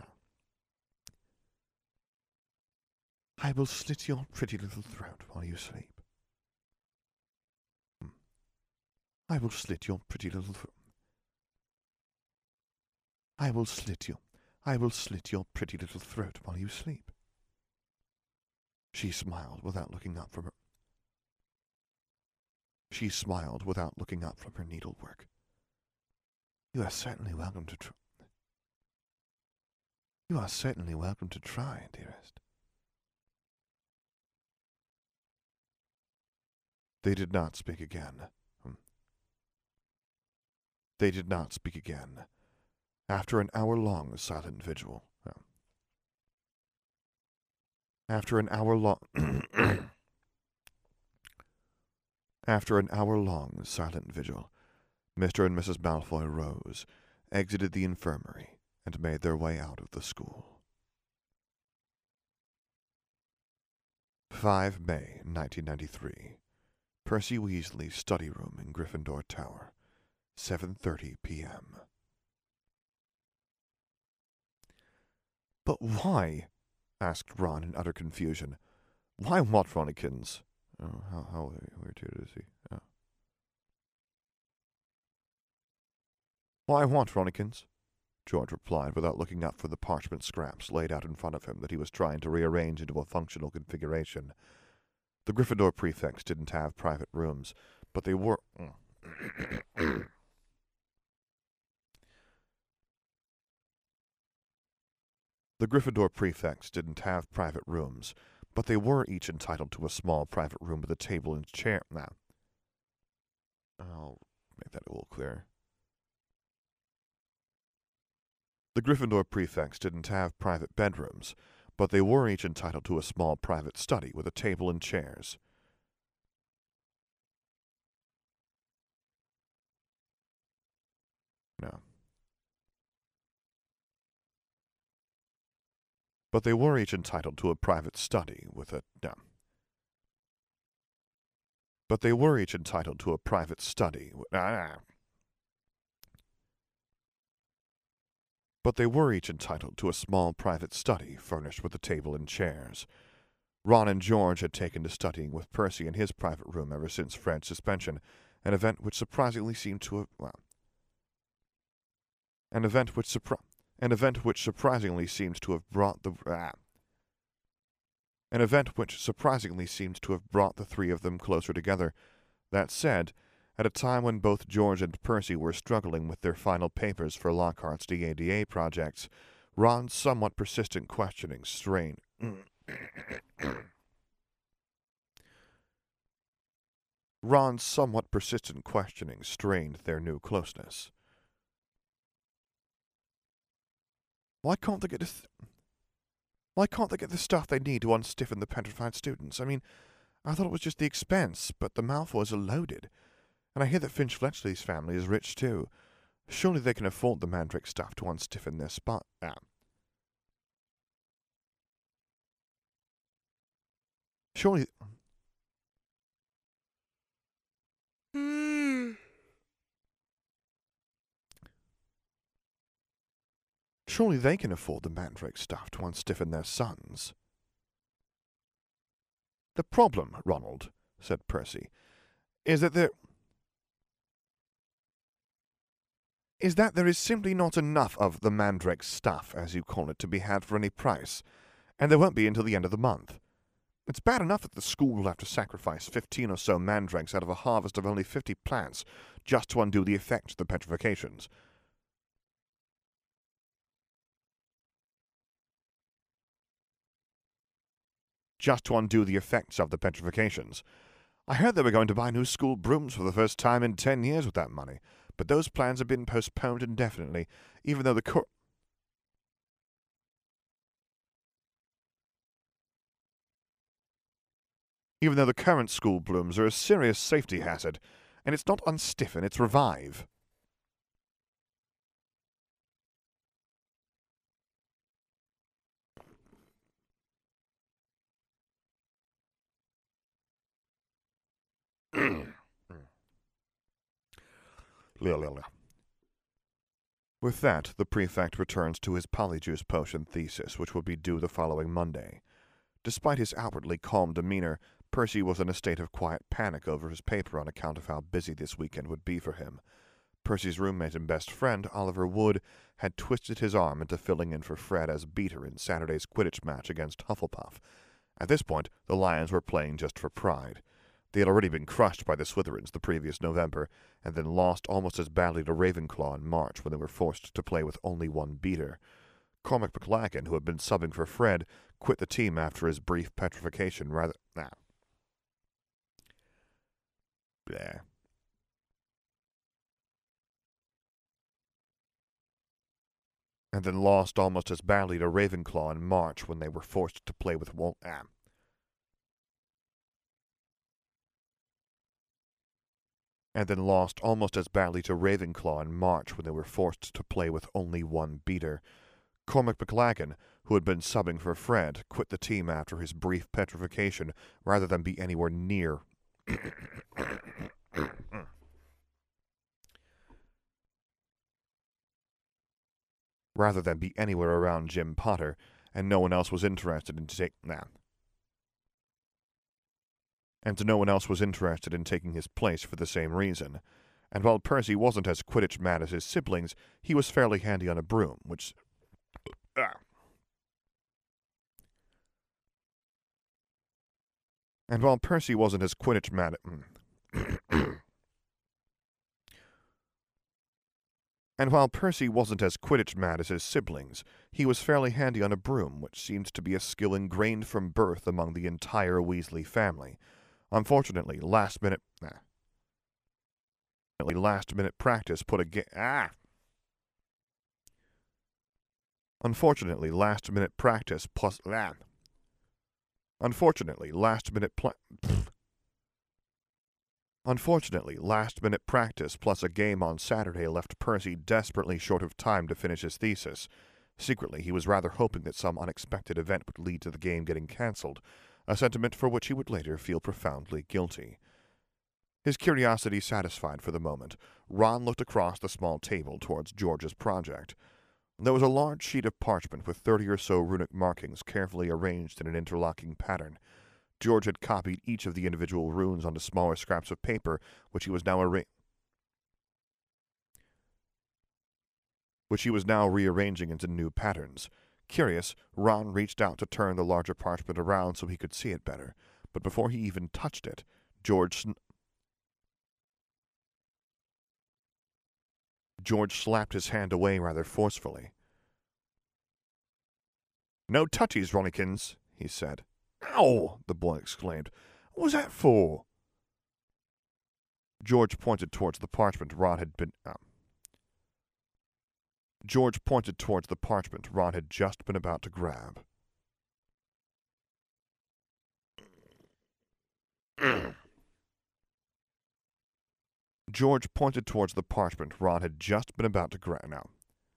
I will slit your pretty little throat while you sleep. I will slit your pretty little throat. I will slit you. I will slit your pretty little throat while you sleep. She smiled without looking up from her. She smiled without looking up from her needlework. You are certainly welcome to try. You are certainly welcome to try, dearest. They did not speak again. They did not speak again. After an hour-long silent vigil. After an hour-long... After an hour-long silent vigil, Mister and Missus Malfoy rose, exited the infirmary, and made their way out of the school. the fifth of May, nineteen ninety-three. Percy Weasley's study room in Gryffindor Tower. seven thirty p m But why? Asked Ron in utter confusion. Why what, Ronnikins? Oh, how, how irritated is he? Oh. Why what, Ronnikins? George replied without looking up from the parchment scraps laid out in front of him that he was trying to rearrange into a functional configuration. The Gryffindor prefects didn't have private rooms, but they were... The Gryffindor prefects didn't have private rooms, but they were each entitled to a small private room with a table and chair. Now, I'll make that a little clearer. The Gryffindor prefects didn't have private bedrooms, but they were each entitled to a small private study with a table and chairs. No. But they were each entitled to a private study with a... No. But they were each entitled to a private study... Ah. but they were each entitled to a small private study furnished with a table and chairs. Ron and George had taken to studying with Percy in his private room ever since Fred's suspension, an event which surprisingly seemed to have well, an event which surpri- an event which surprisingly seemed to have brought the ah, an event which surprisingly seemed to have brought the three of them closer together. That said, at a time when both George and Percy were struggling with their final papers for Lockhart's D A D A projects, Ron's somewhat persistent questioning strained. Ron's somewhat persistent questioning strained their new closeness. Why can't they get this? Why can't they get the stuff they need to unstiffen the petrified students? I mean, I thought it was just the expense, but the Malfoys are loaded. And I hear that Finch Fletchley's family is rich, too. Surely they can afford the Mandrake stuff to unstiffen their spot. Ah. Surely... Mm. Surely they can afford the Mandrake stuff to unstiffen their sons. The problem, Ronald, said Percy, is that there... is that there is simply not enough of the Mandrake stuff, as you call it, to be had for any price, and there won't be until the end of the month. It's bad enough that the school will have to sacrifice fifteen or so mandrakes out of a harvest of only fifty plants just to undo the effects of the petrifications. Just to undo the effects of the petrifications. I heard they were going to buy new school brooms for the first time in ten years with that money, but those plans have been postponed indefinitely, even though the cor- even though the current school brooms are a serious safety hazard, and it's not unstiffen, it's revive. With that, the prefect returns to his polyjuice potion thesis, which would be due the following Monday. Despite his outwardly calm demeanor, Percy was in a state of quiet panic over his paper on account of how busy this weekend would be for him. Percy's roommate and best friend, Oliver Wood, had twisted his arm into filling in for Fred as beater in Saturday's Quidditch match against Hufflepuff. At this point, the Lions were playing just for pride. They had already been crushed by the Slytherins the previous November, and then lost almost as badly to Ravenclaw in March when they were forced to play with only one beater. Cormac McLaggen, who had been subbing for Fred, quit the team after his brief petrification rather... Nah. Bleh. And then lost almost as badly to Ravenclaw in March when they were forced to play with Wal... Ah. and then lost almost as badly to Ravenclaw in March when they were forced to play with only one beater. Cormac McLaggen, who had been subbing for Fred, quit the team after his brief petrification rather than be anywhere near... rather than be anywhere around Jim Potter, and no one else was interested in take... Nah. And no one else was interested in taking his place for the same reason. And while Percy wasn't as Quidditch mad as his siblings, he was fairly handy on a broom, which... Ah. And while Percy wasn't as Quidditch mad... And while Percy wasn't as Quidditch mad as his siblings, he was fairly handy on a broom, which seemed to be a skill ingrained from birth among the entire Weasley family. Unfortunately, last-minute... Nah. Last-minute practice put a ga- Ah! Unfortunately, last-minute practice plus... Ah. Unfortunately, last-minute pla- Unfortunately, last-minute practice plus a game on Saturday left Percy desperately short of time to finish his thesis. Secretly, he was rather hoping that some unexpected event would lead to the game getting cancelled, a sentiment for which he would later feel profoundly guilty. His curiosity satisfied for the moment, Ron looked across the small table towards George's project. There was a large sheet of parchment with thirty or so runic markings carefully arranged in an interlocking pattern. George had copied each of the individual runes onto smaller scraps of paper, which he was now arra- which he was now rearranging into new patterns. Curious, Ron reached out to turn the larger parchment around so he could see it better, but before he even touched it, George sn- George slapped his hand away rather forcefully. "No touchies, Ronnikins," he said. "Ow!" the boy exclaimed. "What was that for?" George pointed towards the parchment Ron had been... Uh, George pointed towards the parchment Ron had just been about to grab. George pointed towards the parchment Ron had just been about to grab. Now,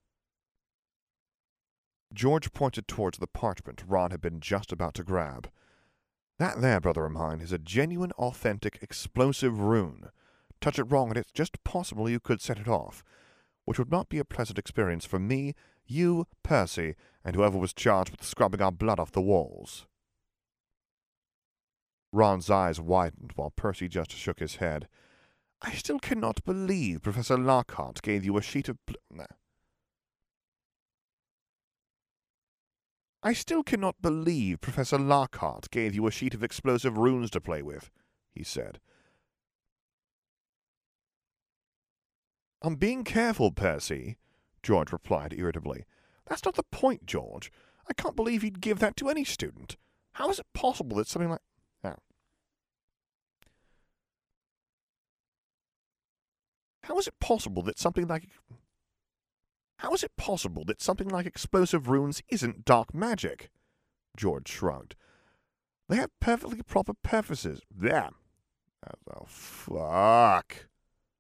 George pointed towards the parchment Ron had been just about to grab. "That there, brother of mine, is a genuine, authentic, explosive rune. Touch it wrong, and it's just possible you could set it off, which would not be a pleasant experience for me, you, Percy, and whoever was charged with scrubbing our blood off the walls." Ron's eyes widened while Percy just shook his head. "I still cannot believe Professor Lockhart gave you a sheet of... Bl- I still cannot believe Professor Lockhart gave you a sheet of explosive runes to play with," he said. "I'm being careful, Percy," George replied irritably. "That's not the point, George. I can't believe he'd give that to any student. How is it possible that something like... Oh. How is it possible that something like... How is it possible that something like explosive runes isn't dark magic?" George shrugged. "They have perfectly proper purposes. There. Oh, fuck.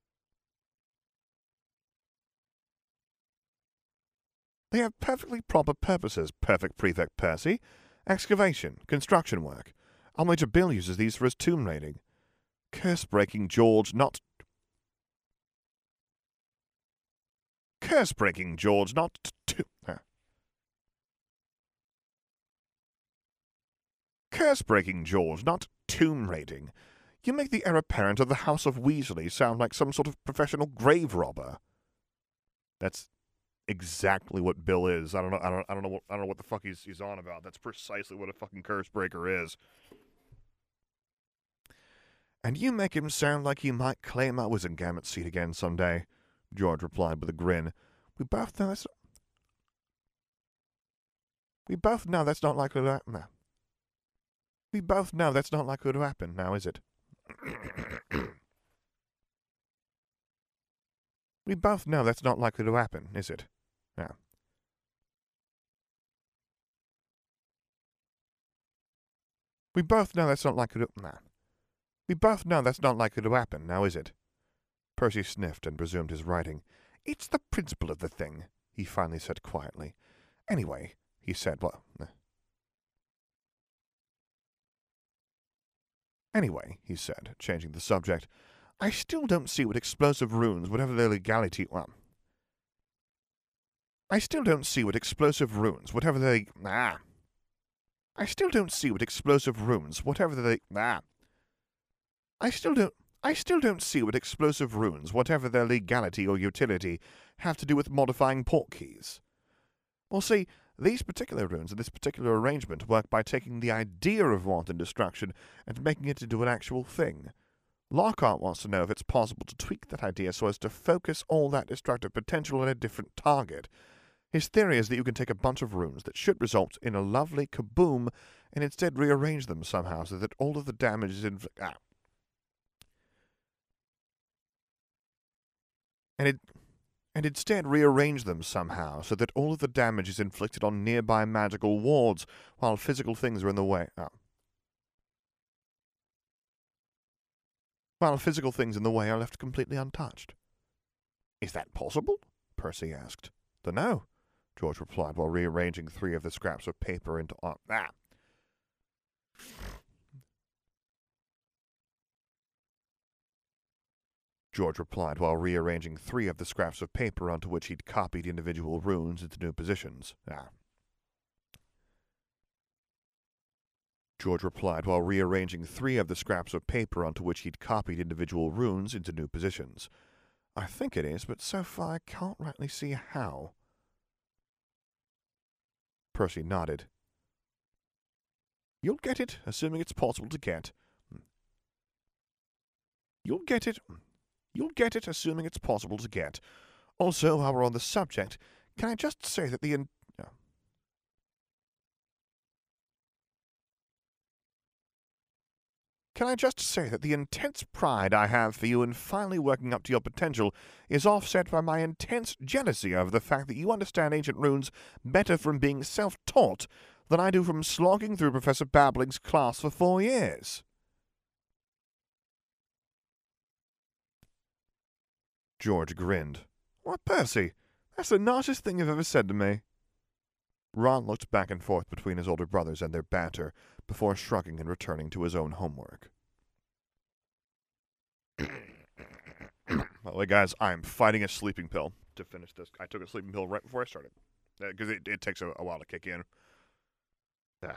They have perfectly proper purposes, Perfect Prefect Percy. Excavation, construction work. Our Major Bill uses these for his tomb raiding. Curse-breaking George, not... Curse-breaking George, not to... Uh. Curse-breaking George, not tomb raiding. You make the heir apparent of the House of Weasley sound like some sort of professional grave robber." That's exactly what Bill is. I don't know. I don't. I don't know. What, I don't know what the fuck he's he's on about. That's precisely what a fucking curse breaker is. "And you make him sound like he might claim our Wizengamot seat again someday," George replied with a grin. "We both know that's. We both know that's not likely to happen. We both know that's not likely to happen. Now, is it?" "We both know that's not likely to happen, is it? Now." "We both know that's not likely to... Nah. We both know that's not likely to happen, now is it?" Percy sniffed and resumed his writing. "It's the principle of the thing," he finally said quietly. "Anyway," he said, well... Anyway, he said, changing the subject, "I still don't see what explosive runes, whatever their legality... Well... I still don't see what explosive runes, whatever they... Ah... I still don't see what explosive runes, whatever they... Ah... I still don't... I still don't see what explosive runes, whatever their legality or utility, have to do with modifying portkeys. Well, see, these particular runes and this particular arrangement work by taking the idea of wanton destruction and making it into an actual thing. Lockhart wants to know if it's possible to tweak that idea so as to focus all that destructive potential on a different target. His theory is that you can take a bunch of runes that should result in a lovely kaboom and instead rearrange them somehow so that all of the damage is in... Ah. And it... and instead rearrange them somehow so that all of the damage is inflicted on nearby magical wards while physical things are in the way. Oh. While physical things in the way are left completely untouched." "Is that possible?" Percy asked. "Dunno," George replied while rearranging three of the scraps of paper into... Uh, ah. George replied while rearranging three of the scraps of paper onto which he'd copied individual runes into new positions. Ah. George replied while rearranging three of the scraps of paper onto which he'd copied individual runes into new positions. I think it is, but so far I can't rightly see how. Percy nodded. You'll get it, assuming it's possible to get. You'll get it. You'll get it, assuming it's possible to get. Also, while we're on the subject, can I just say that the... In- oh. Can I just say that the intense pride I have for you in finally working up to your potential is offset by my intense jealousy over the fact that you understand ancient runes better from being self-taught than I do from slogging through Professor Babbling's class for four years. George grinned. Why, Percy, that's the nicest thing you've ever said to me. Ron looked back and forth between his older brothers and their banter before shrugging and returning to his own homework. By the way, guys, I'm fighting a sleeping pill to finish this. I took a sleeping pill right before I started, because uh, it, it takes a, a while to kick in. Yeah.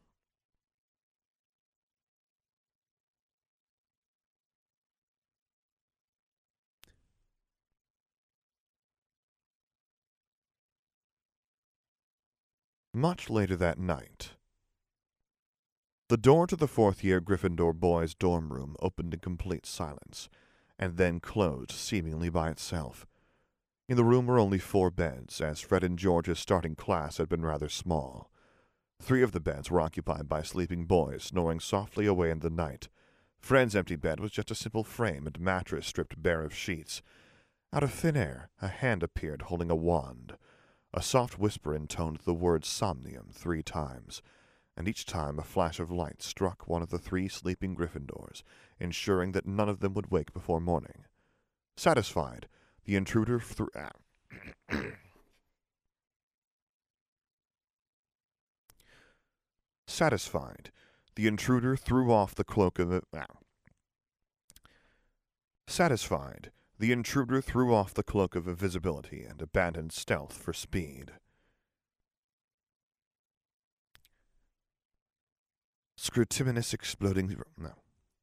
Much later that night, the door to the fourth-year Gryffindor boys' dorm room opened in complete silence, and then closed seemingly by itself. In the room were only four beds, as Fred and George's starting class had been rather small. Three of the beds were occupied by sleeping boys, snoring softly away in the night. Fred's empty bed was just a simple frame and mattress stripped bare of sheets. Out of thin air, a hand appeared holding a wand. A soft whisper intoned the word somnium three times, and each time a flash of light struck one of the three sleeping Gryffindors, ensuring that none of them would wake before morning. Satisfied, the intruder threw... Satisfied, the intruder threw off the cloak of... Satisfied, the intruder threw off the cloak of invisibility and abandoned stealth for speed. Scrutiminous exploding... No.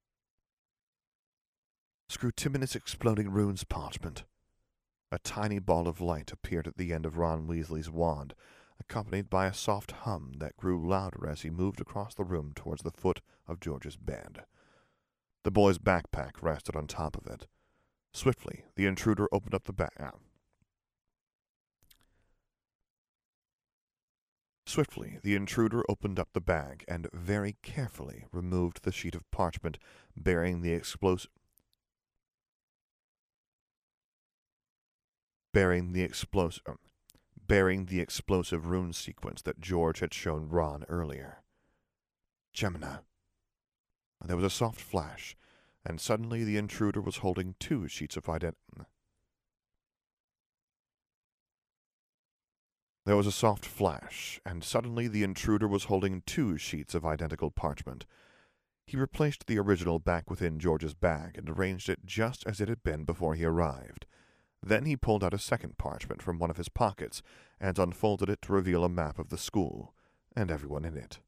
Scrutiminous exploding runes parchment. A tiny ball of light appeared at the end of Ron Weasley's wand, accompanied by a soft hum that grew louder as he moved across the room towards the foot of George's bed. The boy's backpack rested on top of it. Swiftly, the intruder opened up the bag. Ah. Swiftly, the intruder opened up the bag and very carefully removed the sheet of parchment bearing the explosive bearing the explosive um, bearing the explosive rune sequence that George had shown Ron earlier. Gemini. There was a soft flash, and suddenly the intruder was holding two sheets of ident... There was a soft flash, and suddenly the intruder was holding two sheets of identical parchment. He replaced the original back within George's bag and arranged it just as it had been before he arrived. Then he pulled out a second parchment from one of his pockets and unfolded it to reveal a map of the school, and everyone in it.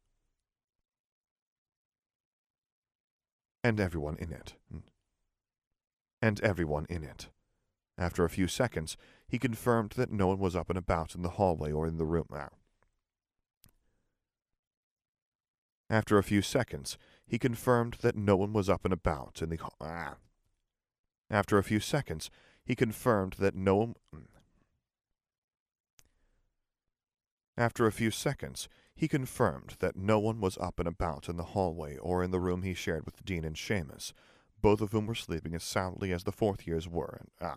And everyone in it. And everyone in it. After a few seconds, he confirmed that no one was up and about in the hallway or in the room. Ah. After a few seconds, he confirmed that no one was up and about in the hall. Ah. After a few seconds, he confirmed that no one... After a few seconds, he confirmed that no one was up and about in the hallway or in the room he shared with Dean and Seamus, both of whom were sleeping as soundly as the fourth years were. And, ah.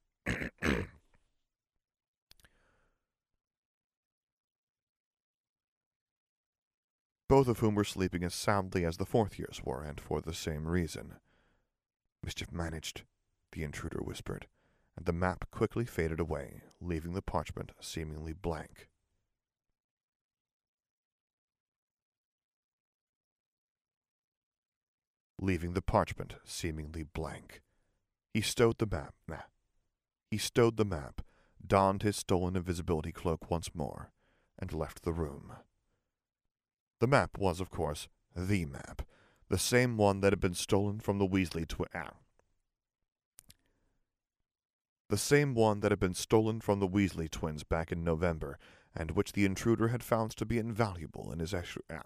both of whom were sleeping as soundly as the fourth years were, and for the same reason. Mischief managed, the intruder whispered, and the map quickly faded away, leaving the parchment seemingly blank. Leaving the parchment seemingly blank. He stowed the map. Nah. He stowed the map, donned his stolen invisibility cloak once more, and left the room. The map was, of course, the map, the same one that had been stolen from the Weasley twi- ah. The same one that had been stolen from the Weasley twins back in November, and which the intruder had found to be invaluable in his extra ah.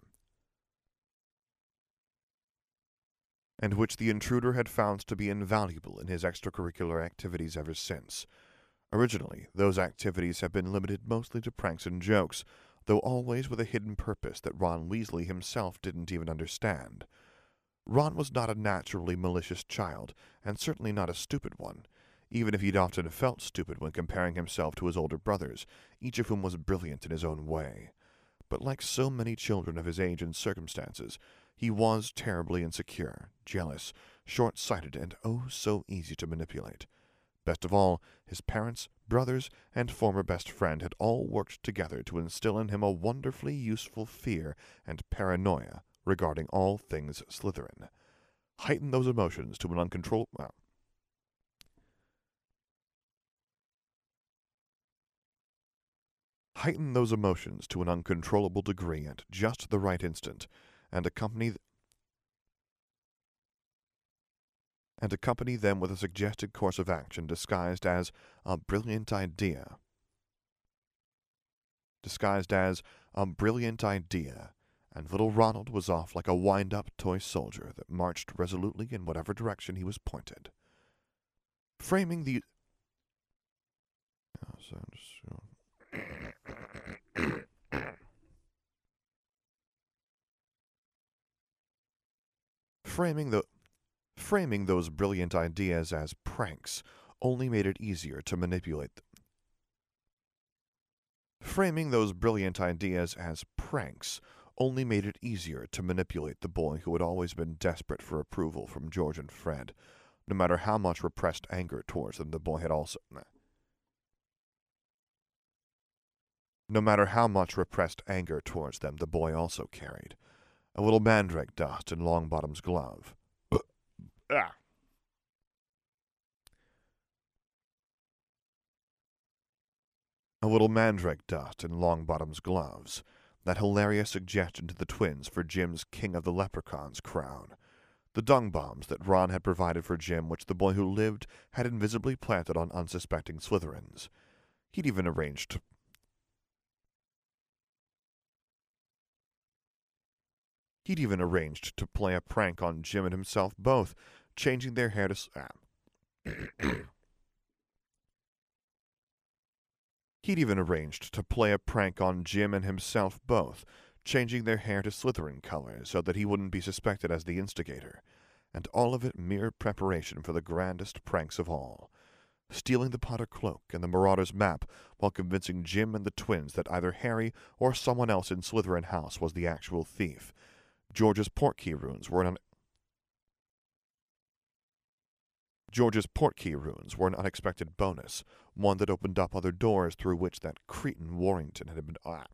and which the intruder had found to be invaluable in his extracurricular activities ever since. Originally, those activities had been limited mostly to pranks and jokes, though always with a hidden purpose that Ron Weasley himself didn't even understand. Ron was not a naturally malicious child, and certainly not a stupid one, even if he'd often felt stupid when comparing himself to his older brothers, each of whom was brilliant in his own way. But like so many children of his age and circumstances, he was terribly insecure, jealous, short-sighted, and oh so easy to manipulate. Best of all, his parents, brothers, and former best friend had all worked together to instill in him a wonderfully useful fear and paranoia regarding all things Slytherin. Heighten those emotions to an uncontrollable... Well, heighten those emotions to an uncontrollable degree at just the right instant, and accompany th- and accompany them with a suggested course of action disguised as a brilliant idea. Disguised as a brilliant idea, and little Ronald was off like a wind-up toy soldier that marched resolutely in whatever direction he was pointed. Framing the... Oh, so just... Framing the... Framing those brilliant ideas as pranks only made it easier to manipulate them. Framing those brilliant ideas as pranks only made it easier to manipulate the boy who had always been desperate for approval from George and Fred, no matter how much repressed anger towards them the boy had also... No matter how much repressed anger towards them the boy also carried. A little mandrake dust in Longbottom's glove. Ah. A little mandrake dust in Longbottom's gloves. That hilarious suggestion to the twins for Jim's King of the Leprechauns crown. The dung bombs that Ron had provided for Jim, which the boy who lived had invisibly planted on unsuspecting Slytherins. He'd even arranged to... He'd even arranged to play a prank on Jim and himself both, changing their hair to... Ah. He'd even arranged to play a prank on Jim and himself both, changing their hair to Slytherin colors so that he wouldn't be suspected as the instigator, and all of it mere preparation for the grandest pranks of all. Stealing the Potter cloak and the Marauder's map while convincing Jim and the twins that either Harry or someone else in Slytherin House was the actual thief. George's Portkey runes were an George's Portkey runes were an unexpected bonus, one that opened up other doors through which that cretin Warrington had been... Ah.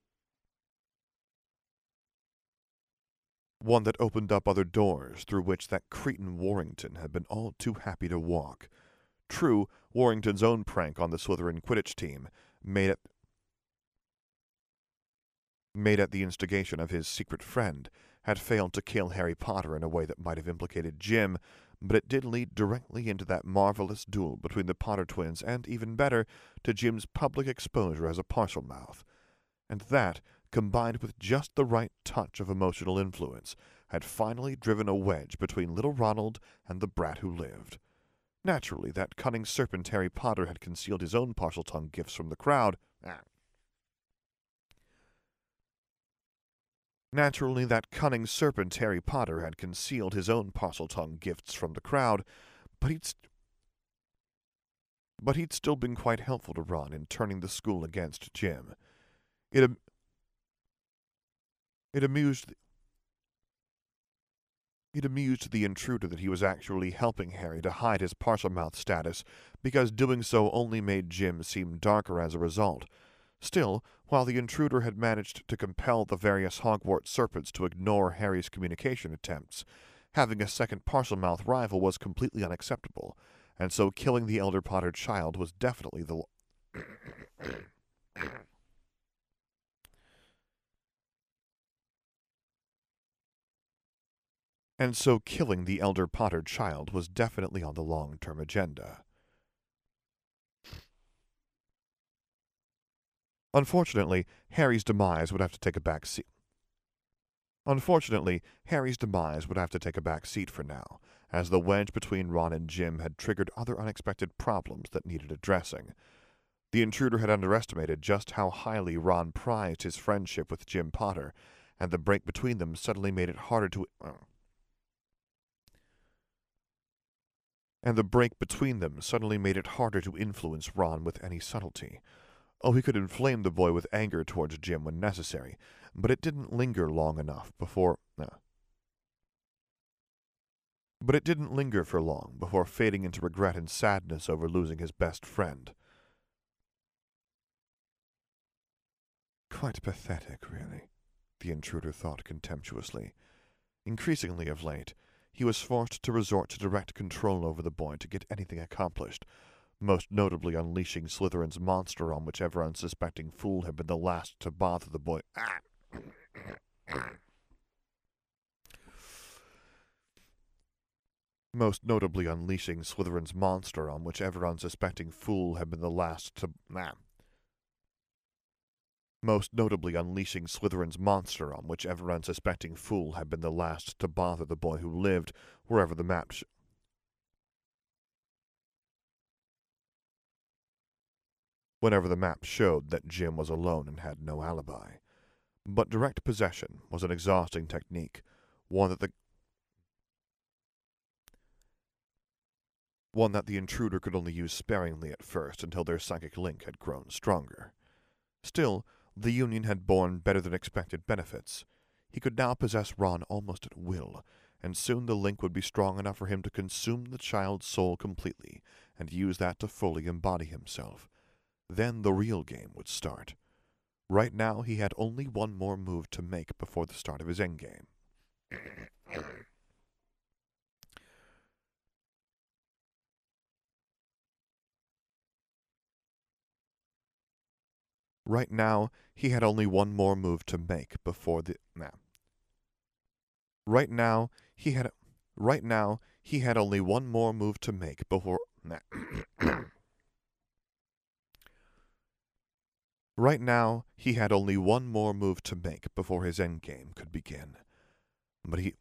One that opened up other doors through which that cretin Warrington had been all too happy to walk. True, Warrington's own prank on the Slytherin Quidditch team, made at, made at the instigation of his secret friend, had failed to kill Harry Potter in a way that might have implicated Jim, but it did lead directly into that marvelous duel between the Potter twins and, even better, to Jim's public exposure as a Parselmouth. And that, combined with just the right touch of emotional influence, had finally driven a wedge between little Ronald and the brat who lived. Naturally, that cunning serpent Harry Potter had concealed his own Parseltongue gifts from the crowd. Ah. Naturally, that cunning serpent Harry Potter had concealed his own Parseltongue gifts from the crowd, but he'd, st- but he'd still been quite helpful to Ron in turning the school against Jim. It, am- it amused... It amused the intruder that he was actually helping Harry to hide his Parselmouth status, because doing so only made Jim seem darker as a result. Still, while the intruder had managed to compel the various Hogwarts serpents to ignore Harry's communication attempts, having a second Parselmouth rival was completely unacceptable, and so killing the elder Potter child was definitely the... and so killing the elder Potter child was definitely on the long-term agenda. Unfortunately, Harry's demise would have to take a back seat. Unfortunately, Harry's demise would have to take a back seat for now, as the wedge between Ron and Jim had triggered other unexpected problems that needed addressing. The intruder had underestimated just how highly Ron prized his friendship with Jim Potter, and the break between them suddenly made it harder to... Uh, and the break between them suddenly made it harder to influence Ron with any subtlety. Oh, he could inflame the boy with anger towards Jim when necessary, but it didn't linger long enough before... Uh, but it didn't linger for long before fading into regret and sadness over losing his best friend. Quite pathetic, really, the intruder thought contemptuously. Increasingly of late, he was forced to resort to direct control over the boy to get anything accomplished, most notably unleashing Slytherin's monster on whichever unsuspecting fool had been the last to bother the boy. Most notably unleashing Slytherin's monster on whichever unsuspecting fool had been the last to... Ah. Most notably unleashing Slytherin's monster on whichever unsuspecting fool had been the last to bother the boy who lived wherever the map... Sh- whenever the map showed that Jim was alone and had no alibi. But direct possession was an exhausting technique, one that the one that the intruder could only use sparingly at first until their psychic link had grown stronger. Still, the union had borne better than expected benefits. He could now possess Ron almost at will, and soon the link would be strong enough for him to consume the child's soul completely, and use that to fully embody himself. Then the real game would start. Right now he had only one more move to make before the start of his endgame. Right now he had only one more move to make before the... Nah. Right now he had... Right now he had only one more move to make before... Nah. Right now, he had only one more move to make before his endgame could begin. But he...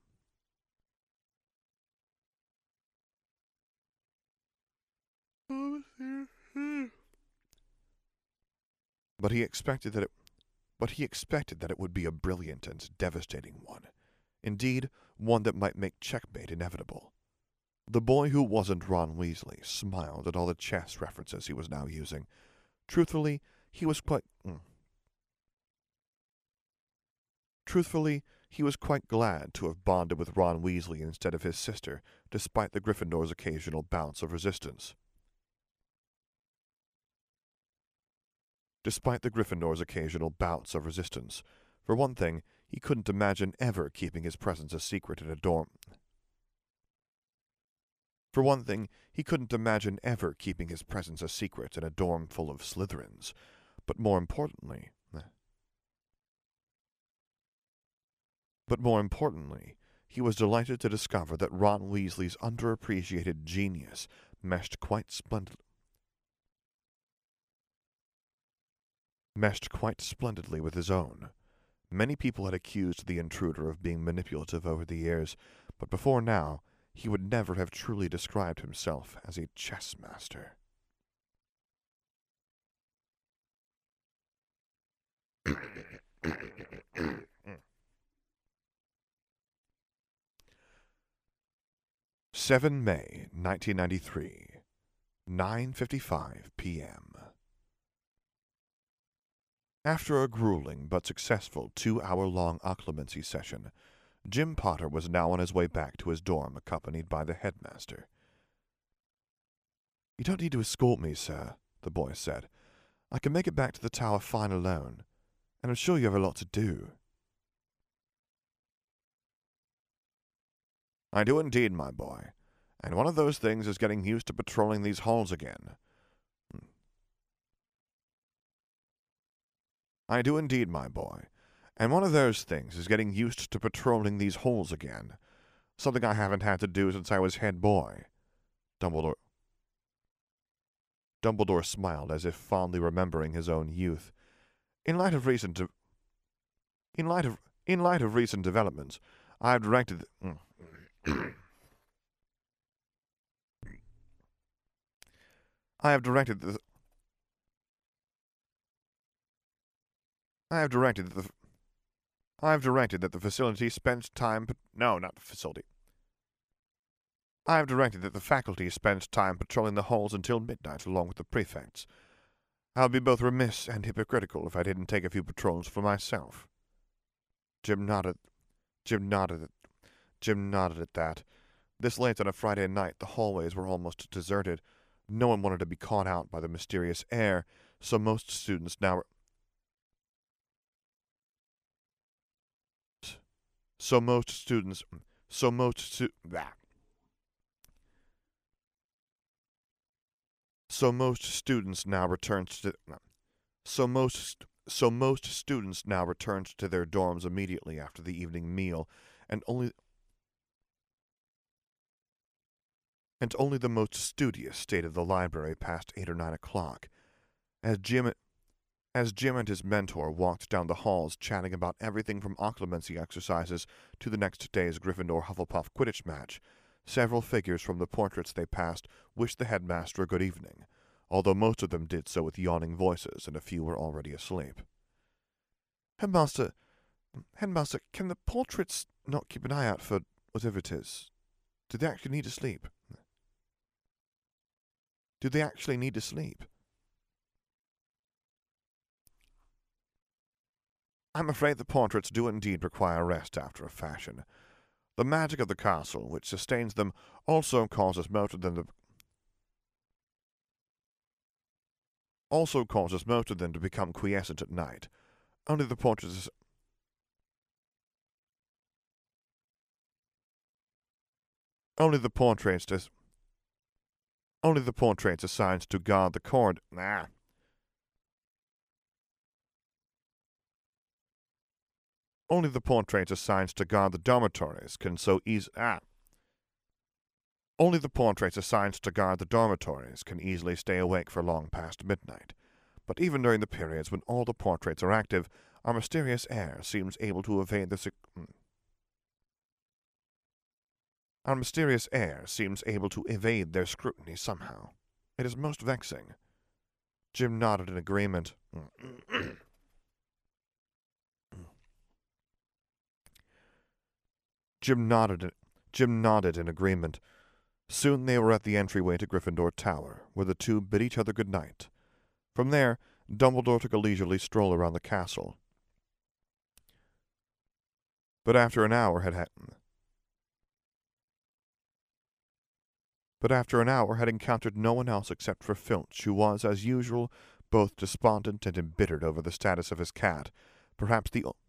But he expected that it... But he expected that it would be a brilliant and devastating one. Indeed, one that might make checkmate inevitable. The boy who wasn't Ron Weasley smiled at all the chess references he was now using. Truthfully, he was quite... Mm. Truthfully, he was quite glad to have bonded with Ron Weasley instead of his sister, despite the Gryffindor's occasional bouts of resistance. Despite the Gryffindor's occasional bouts of resistance. For one thing, he couldn't imagine ever keeping his presence a secret in a dorm... For one thing, he couldn't imagine ever keeping his presence a secret in a dorm full of Slytherins. But more importantly... But more importantly, he was delighted to discover that Ron Weasley's underappreciated genius meshed quite splendidly. meshed quite splendidly with his own. Many people had accused the intruder of being manipulative over the years, but before now, he would never have truly described himself as a chess master. seventh May, nineteen ninety-three, nine fifty-five p m After a grueling but successful two-hour-long occlumency session, Jim Potter was now on his way back to his dorm accompanied by the headmaster. "You don't need to escort me, sir," the boy said. "I can make it back to the tower fine alone, and I'm sure you have a lot to do." "I do indeed, my boy, And one of those things is getting used to patrolling these halls again. I do indeed, my boy. And one of those things is getting used to patrolling these halls again. Something I haven't had to do since I was head boy. Dumbledore. Dumbledore smiled as if fondly remembering his own youth. In light of recent de- in light of in light of recent developments, I have directed th- I have directed the I have directed that the I have directed that the facility spends time no, not the facility. I have directed that the faculty spends time patrolling the halls until midnight along with the prefects. I would be both remiss and hypocritical if I didn't take a few patrols for myself. Jim nodded. Jim nodded. At, Jim nodded at that. This late on a Friday night, the hallways were almost deserted. No one wanted to be caught out by the mysterious air, so most students now. So most students. So most stu- So most students now returned to. So most. So most students now returned to their dorms immediately after the evening meal, and only. And only the most studious stayed at the library past eight or nine o'clock. As Jim, as Jim and his mentor walked down the halls chatting about everything from occlumency exercises to the next day's Gryffindor-Hufflepuff Quidditch match, several figures from the portraits they passed wished the headmaster a good evening, although most of them did so with yawning voices and a few were already asleep. Headmaster, Headmaster, can the portraits not keep an eye out for whatever it is? Do they actually need to sleep? Do they actually need to sleep? I'm afraid the portraits do indeed require rest after a fashion. The magic of the castle, which sustains them, also causes most of them to also causes most of them to become quiescent at night. Only the portraits only the portraits as only the portraits assigned to guard the cord ah. Only the portraits assigned to guard the dormitories can so easy ah. Only the portraits assigned to guard the dormitories can easily stay awake for long past midnight. But even during the periods when all the portraits are active, our mysterious heir seems able to evade the sec- Our mysterious heir seems able to evade their scrutiny somehow. It is most vexing. Jim nodded in agreement. Jim nodded. Jim nodded in agreement. Soon they were at the entryway to Gryffindor Tower, where the two bid each other good night. From there, Dumbledore took a leisurely stroll around the castle. But after an hour had, ha- but after an hour had encountered no one else except for Filch, who was, as usual, both despondent and embittered over the status of his cat. Perhaps the o-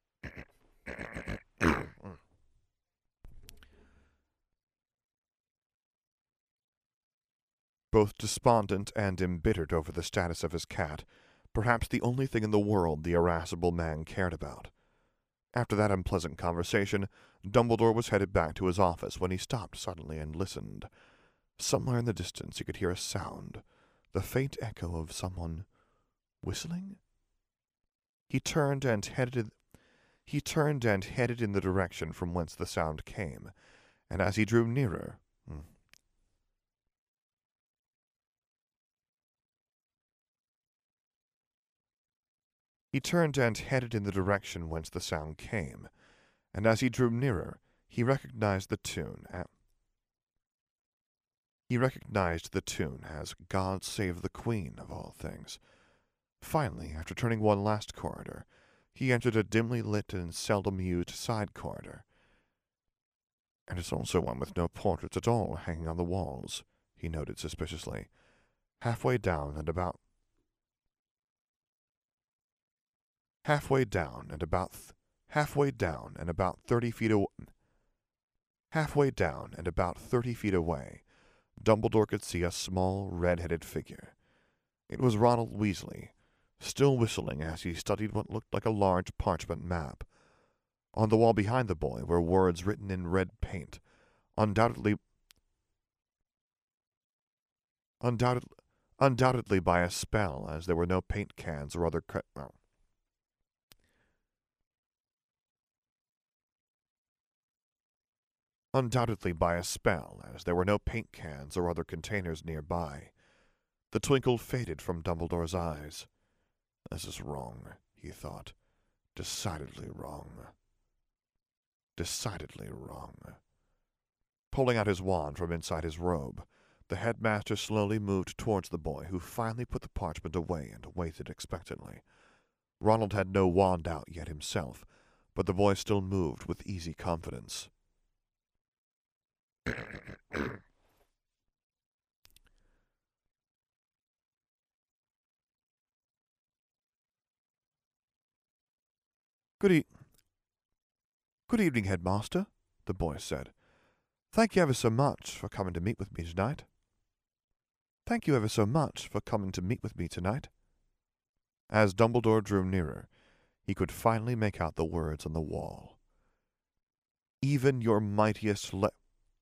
both despondent and embittered over the status of his cat, perhaps the only thing in the world the irascible man cared about. After that unpleasant conversation, Dumbledore was headed back to his office when he stopped suddenly and listened. Somewhere in the distance he could hear a sound, the faint echo of someone whistling. He turned and headed he turned and headed in the direction from whence the sound came, and as he drew nearer, he turned and headed in the direction whence the sound came, and as he drew nearer, he recognized the tune. At, he recognized the tune as "God Save the Queen" of all things. Finally, after turning one last corridor, he entered a dimly lit and seldom used side corridor. And it's also one with no portraits at all hanging on the walls, he noted suspiciously. Halfway down and about halfway down and about th- halfway down and about thirty feet away Halfway down and about thirty feet away, Dumbledore could see a small, red-headed figure. It was Ronald Weasley, still whistling as he studied what looked like a large parchment map. On the wall behind the boy were words written in red paint, undoubtedly undoubtedly, undoubtedly by a spell, as there were no paint cans or other cre- oh. Undoubtedly by a spell, as there were no paint cans or other containers nearby. The twinkle faded from Dumbledore's eyes. This is wrong, he thought. Decidedly wrong. Decidedly wrong. Pulling out his wand from inside his robe, the headmaster slowly moved towards the boy, who finally put the parchment away and waited expectantly. Ronald had no wand out yet himself, but the boy still moved with easy confidence. Good, e- Good evening, Headmaster, the boy said. Thank you ever so much for coming to meet with me tonight. Thank you ever so much for coming to meet with me tonight. As Dumbledore drew nearer, he could finally make out the words on the wall. Even your mightiest le-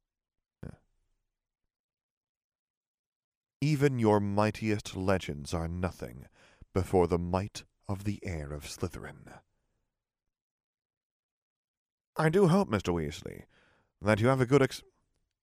Even your mightiest legends are nothing before the might of the heir of Slytherin. I do hope, Mister Weasley, that you have a good ex-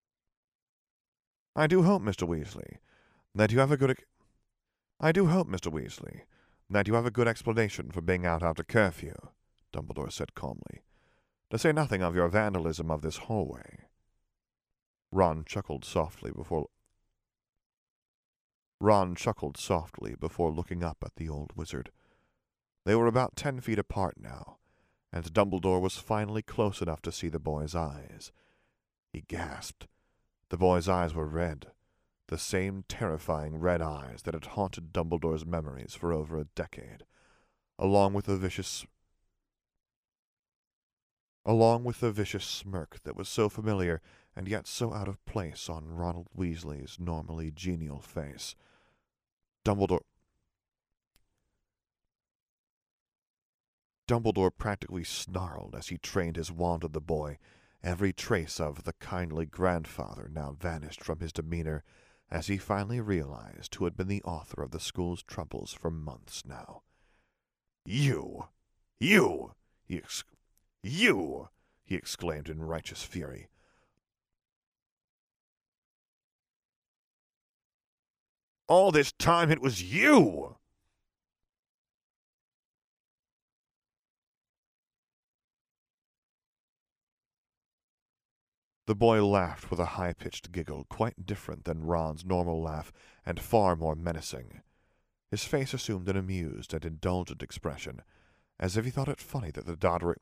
I do hope, Mister Weasley, that you have a good ex- I do hope, Mister Weasley, that you have a good explanation for being out after curfew, Dumbledore said calmly, to say nothing of your vandalism of this hallway. Ron chuckled softly before Ron chuckled softly before looking up at the old wizard. They were about ten feet apart now, and Dumbledore was finally close enough to see the boy's eyes. He gasped. The boy's eyes were red, the same terrifying red eyes that had haunted Dumbledore's memories for over a decade, along with the vicious along with the vicious smirk that was so familiar and yet so out of place on Ronald Weasley's normally genial face. Dumbledore Dumbledore practically snarled as he trained his wand on the boy. Every trace of the kindly grandfather now vanished from his demeanor as he finally realized who had been the author of the school's troubles for months now. You! You! He ex- You! He exclaimed in righteous fury. All this time it was you! The boy laughed with a high-pitched giggle quite different than Ron's normal laugh and far more menacing. His face assumed an amused and indulgent expression, as if he thought it funny that the doddering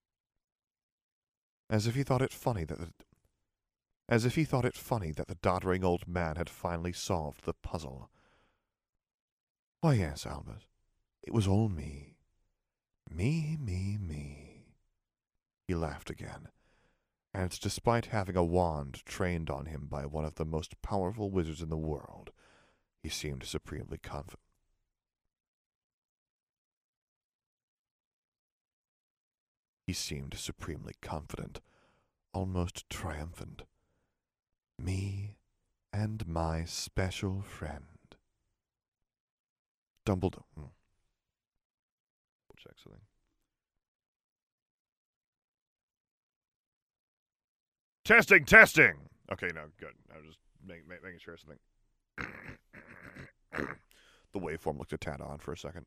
as if he thought it funny that the as if he thought it funny that the doddering old man had finally solved the puzzle. Why, yes, Albus, it was all me. Me, me, me. He laughed again, and despite having a wand trained on him by one of the most powerful wizards in the world, he seemed supremely confident. He seemed supremely confident, almost triumphant. Me and my special friend. Dumbledore. Hmm. We'll check something. Testing, testing! Okay, no, good. I was just make, make, making sure something. The waveform looked a tad odd for a second.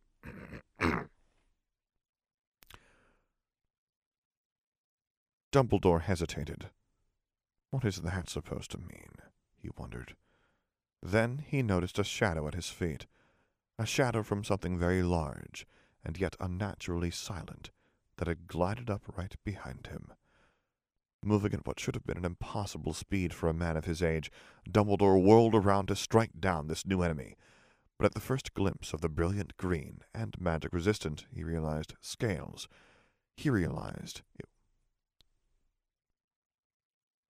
Dumbledore hesitated. What is that supposed to mean? He wondered. Then he noticed a shadow at his feet, a shadow from something very large and yet unnaturally silent that had glided up right behind him. Moving at what should have been an impossible speed for a man of his age, Dumbledore whirled around to strike down this new enemy. But at the first glimpse of the brilliant green and magic-resistant, he realized, scales, he realized it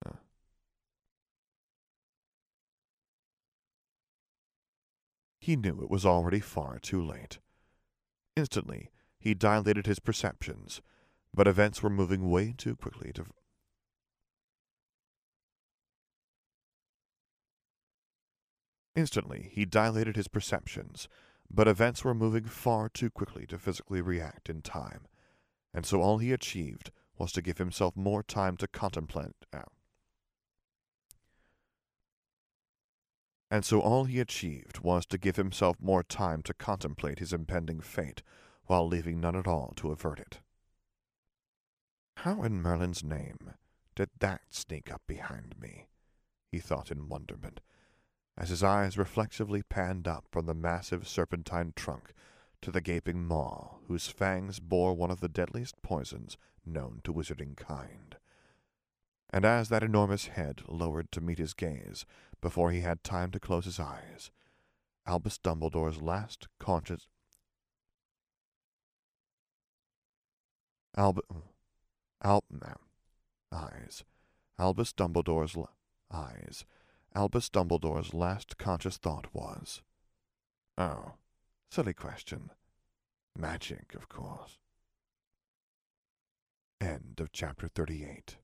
He knew it was already far too late. Instantly, he dilated his perceptions, but events were moving way too quickly to... Instantly, he dilated his perceptions, but events were moving far too quickly to physically react in time, and so all he achieved was to give himself more time to contemplate... Uh, and so all he achieved was to give himself more time to contemplate his impending fate, while leaving none at all to avert it. How in Merlin's name did that sneak up behind me? He thought in wonderment, as his eyes reflexively panned up from the massive serpentine trunk to the gaping maw whose fangs bore one of the deadliest poisons known to wizarding kind. And as that enormous head lowered to meet his gaze, before he had time to close his eyes, Albus Dumbledore's last conscious... Alb... Al... eyes. Albus Dumbledore's l- eyes. Albus Dumbledore's last conscious thought was, "Oh, silly question. Magic, of course." End of chapter thirty-eight.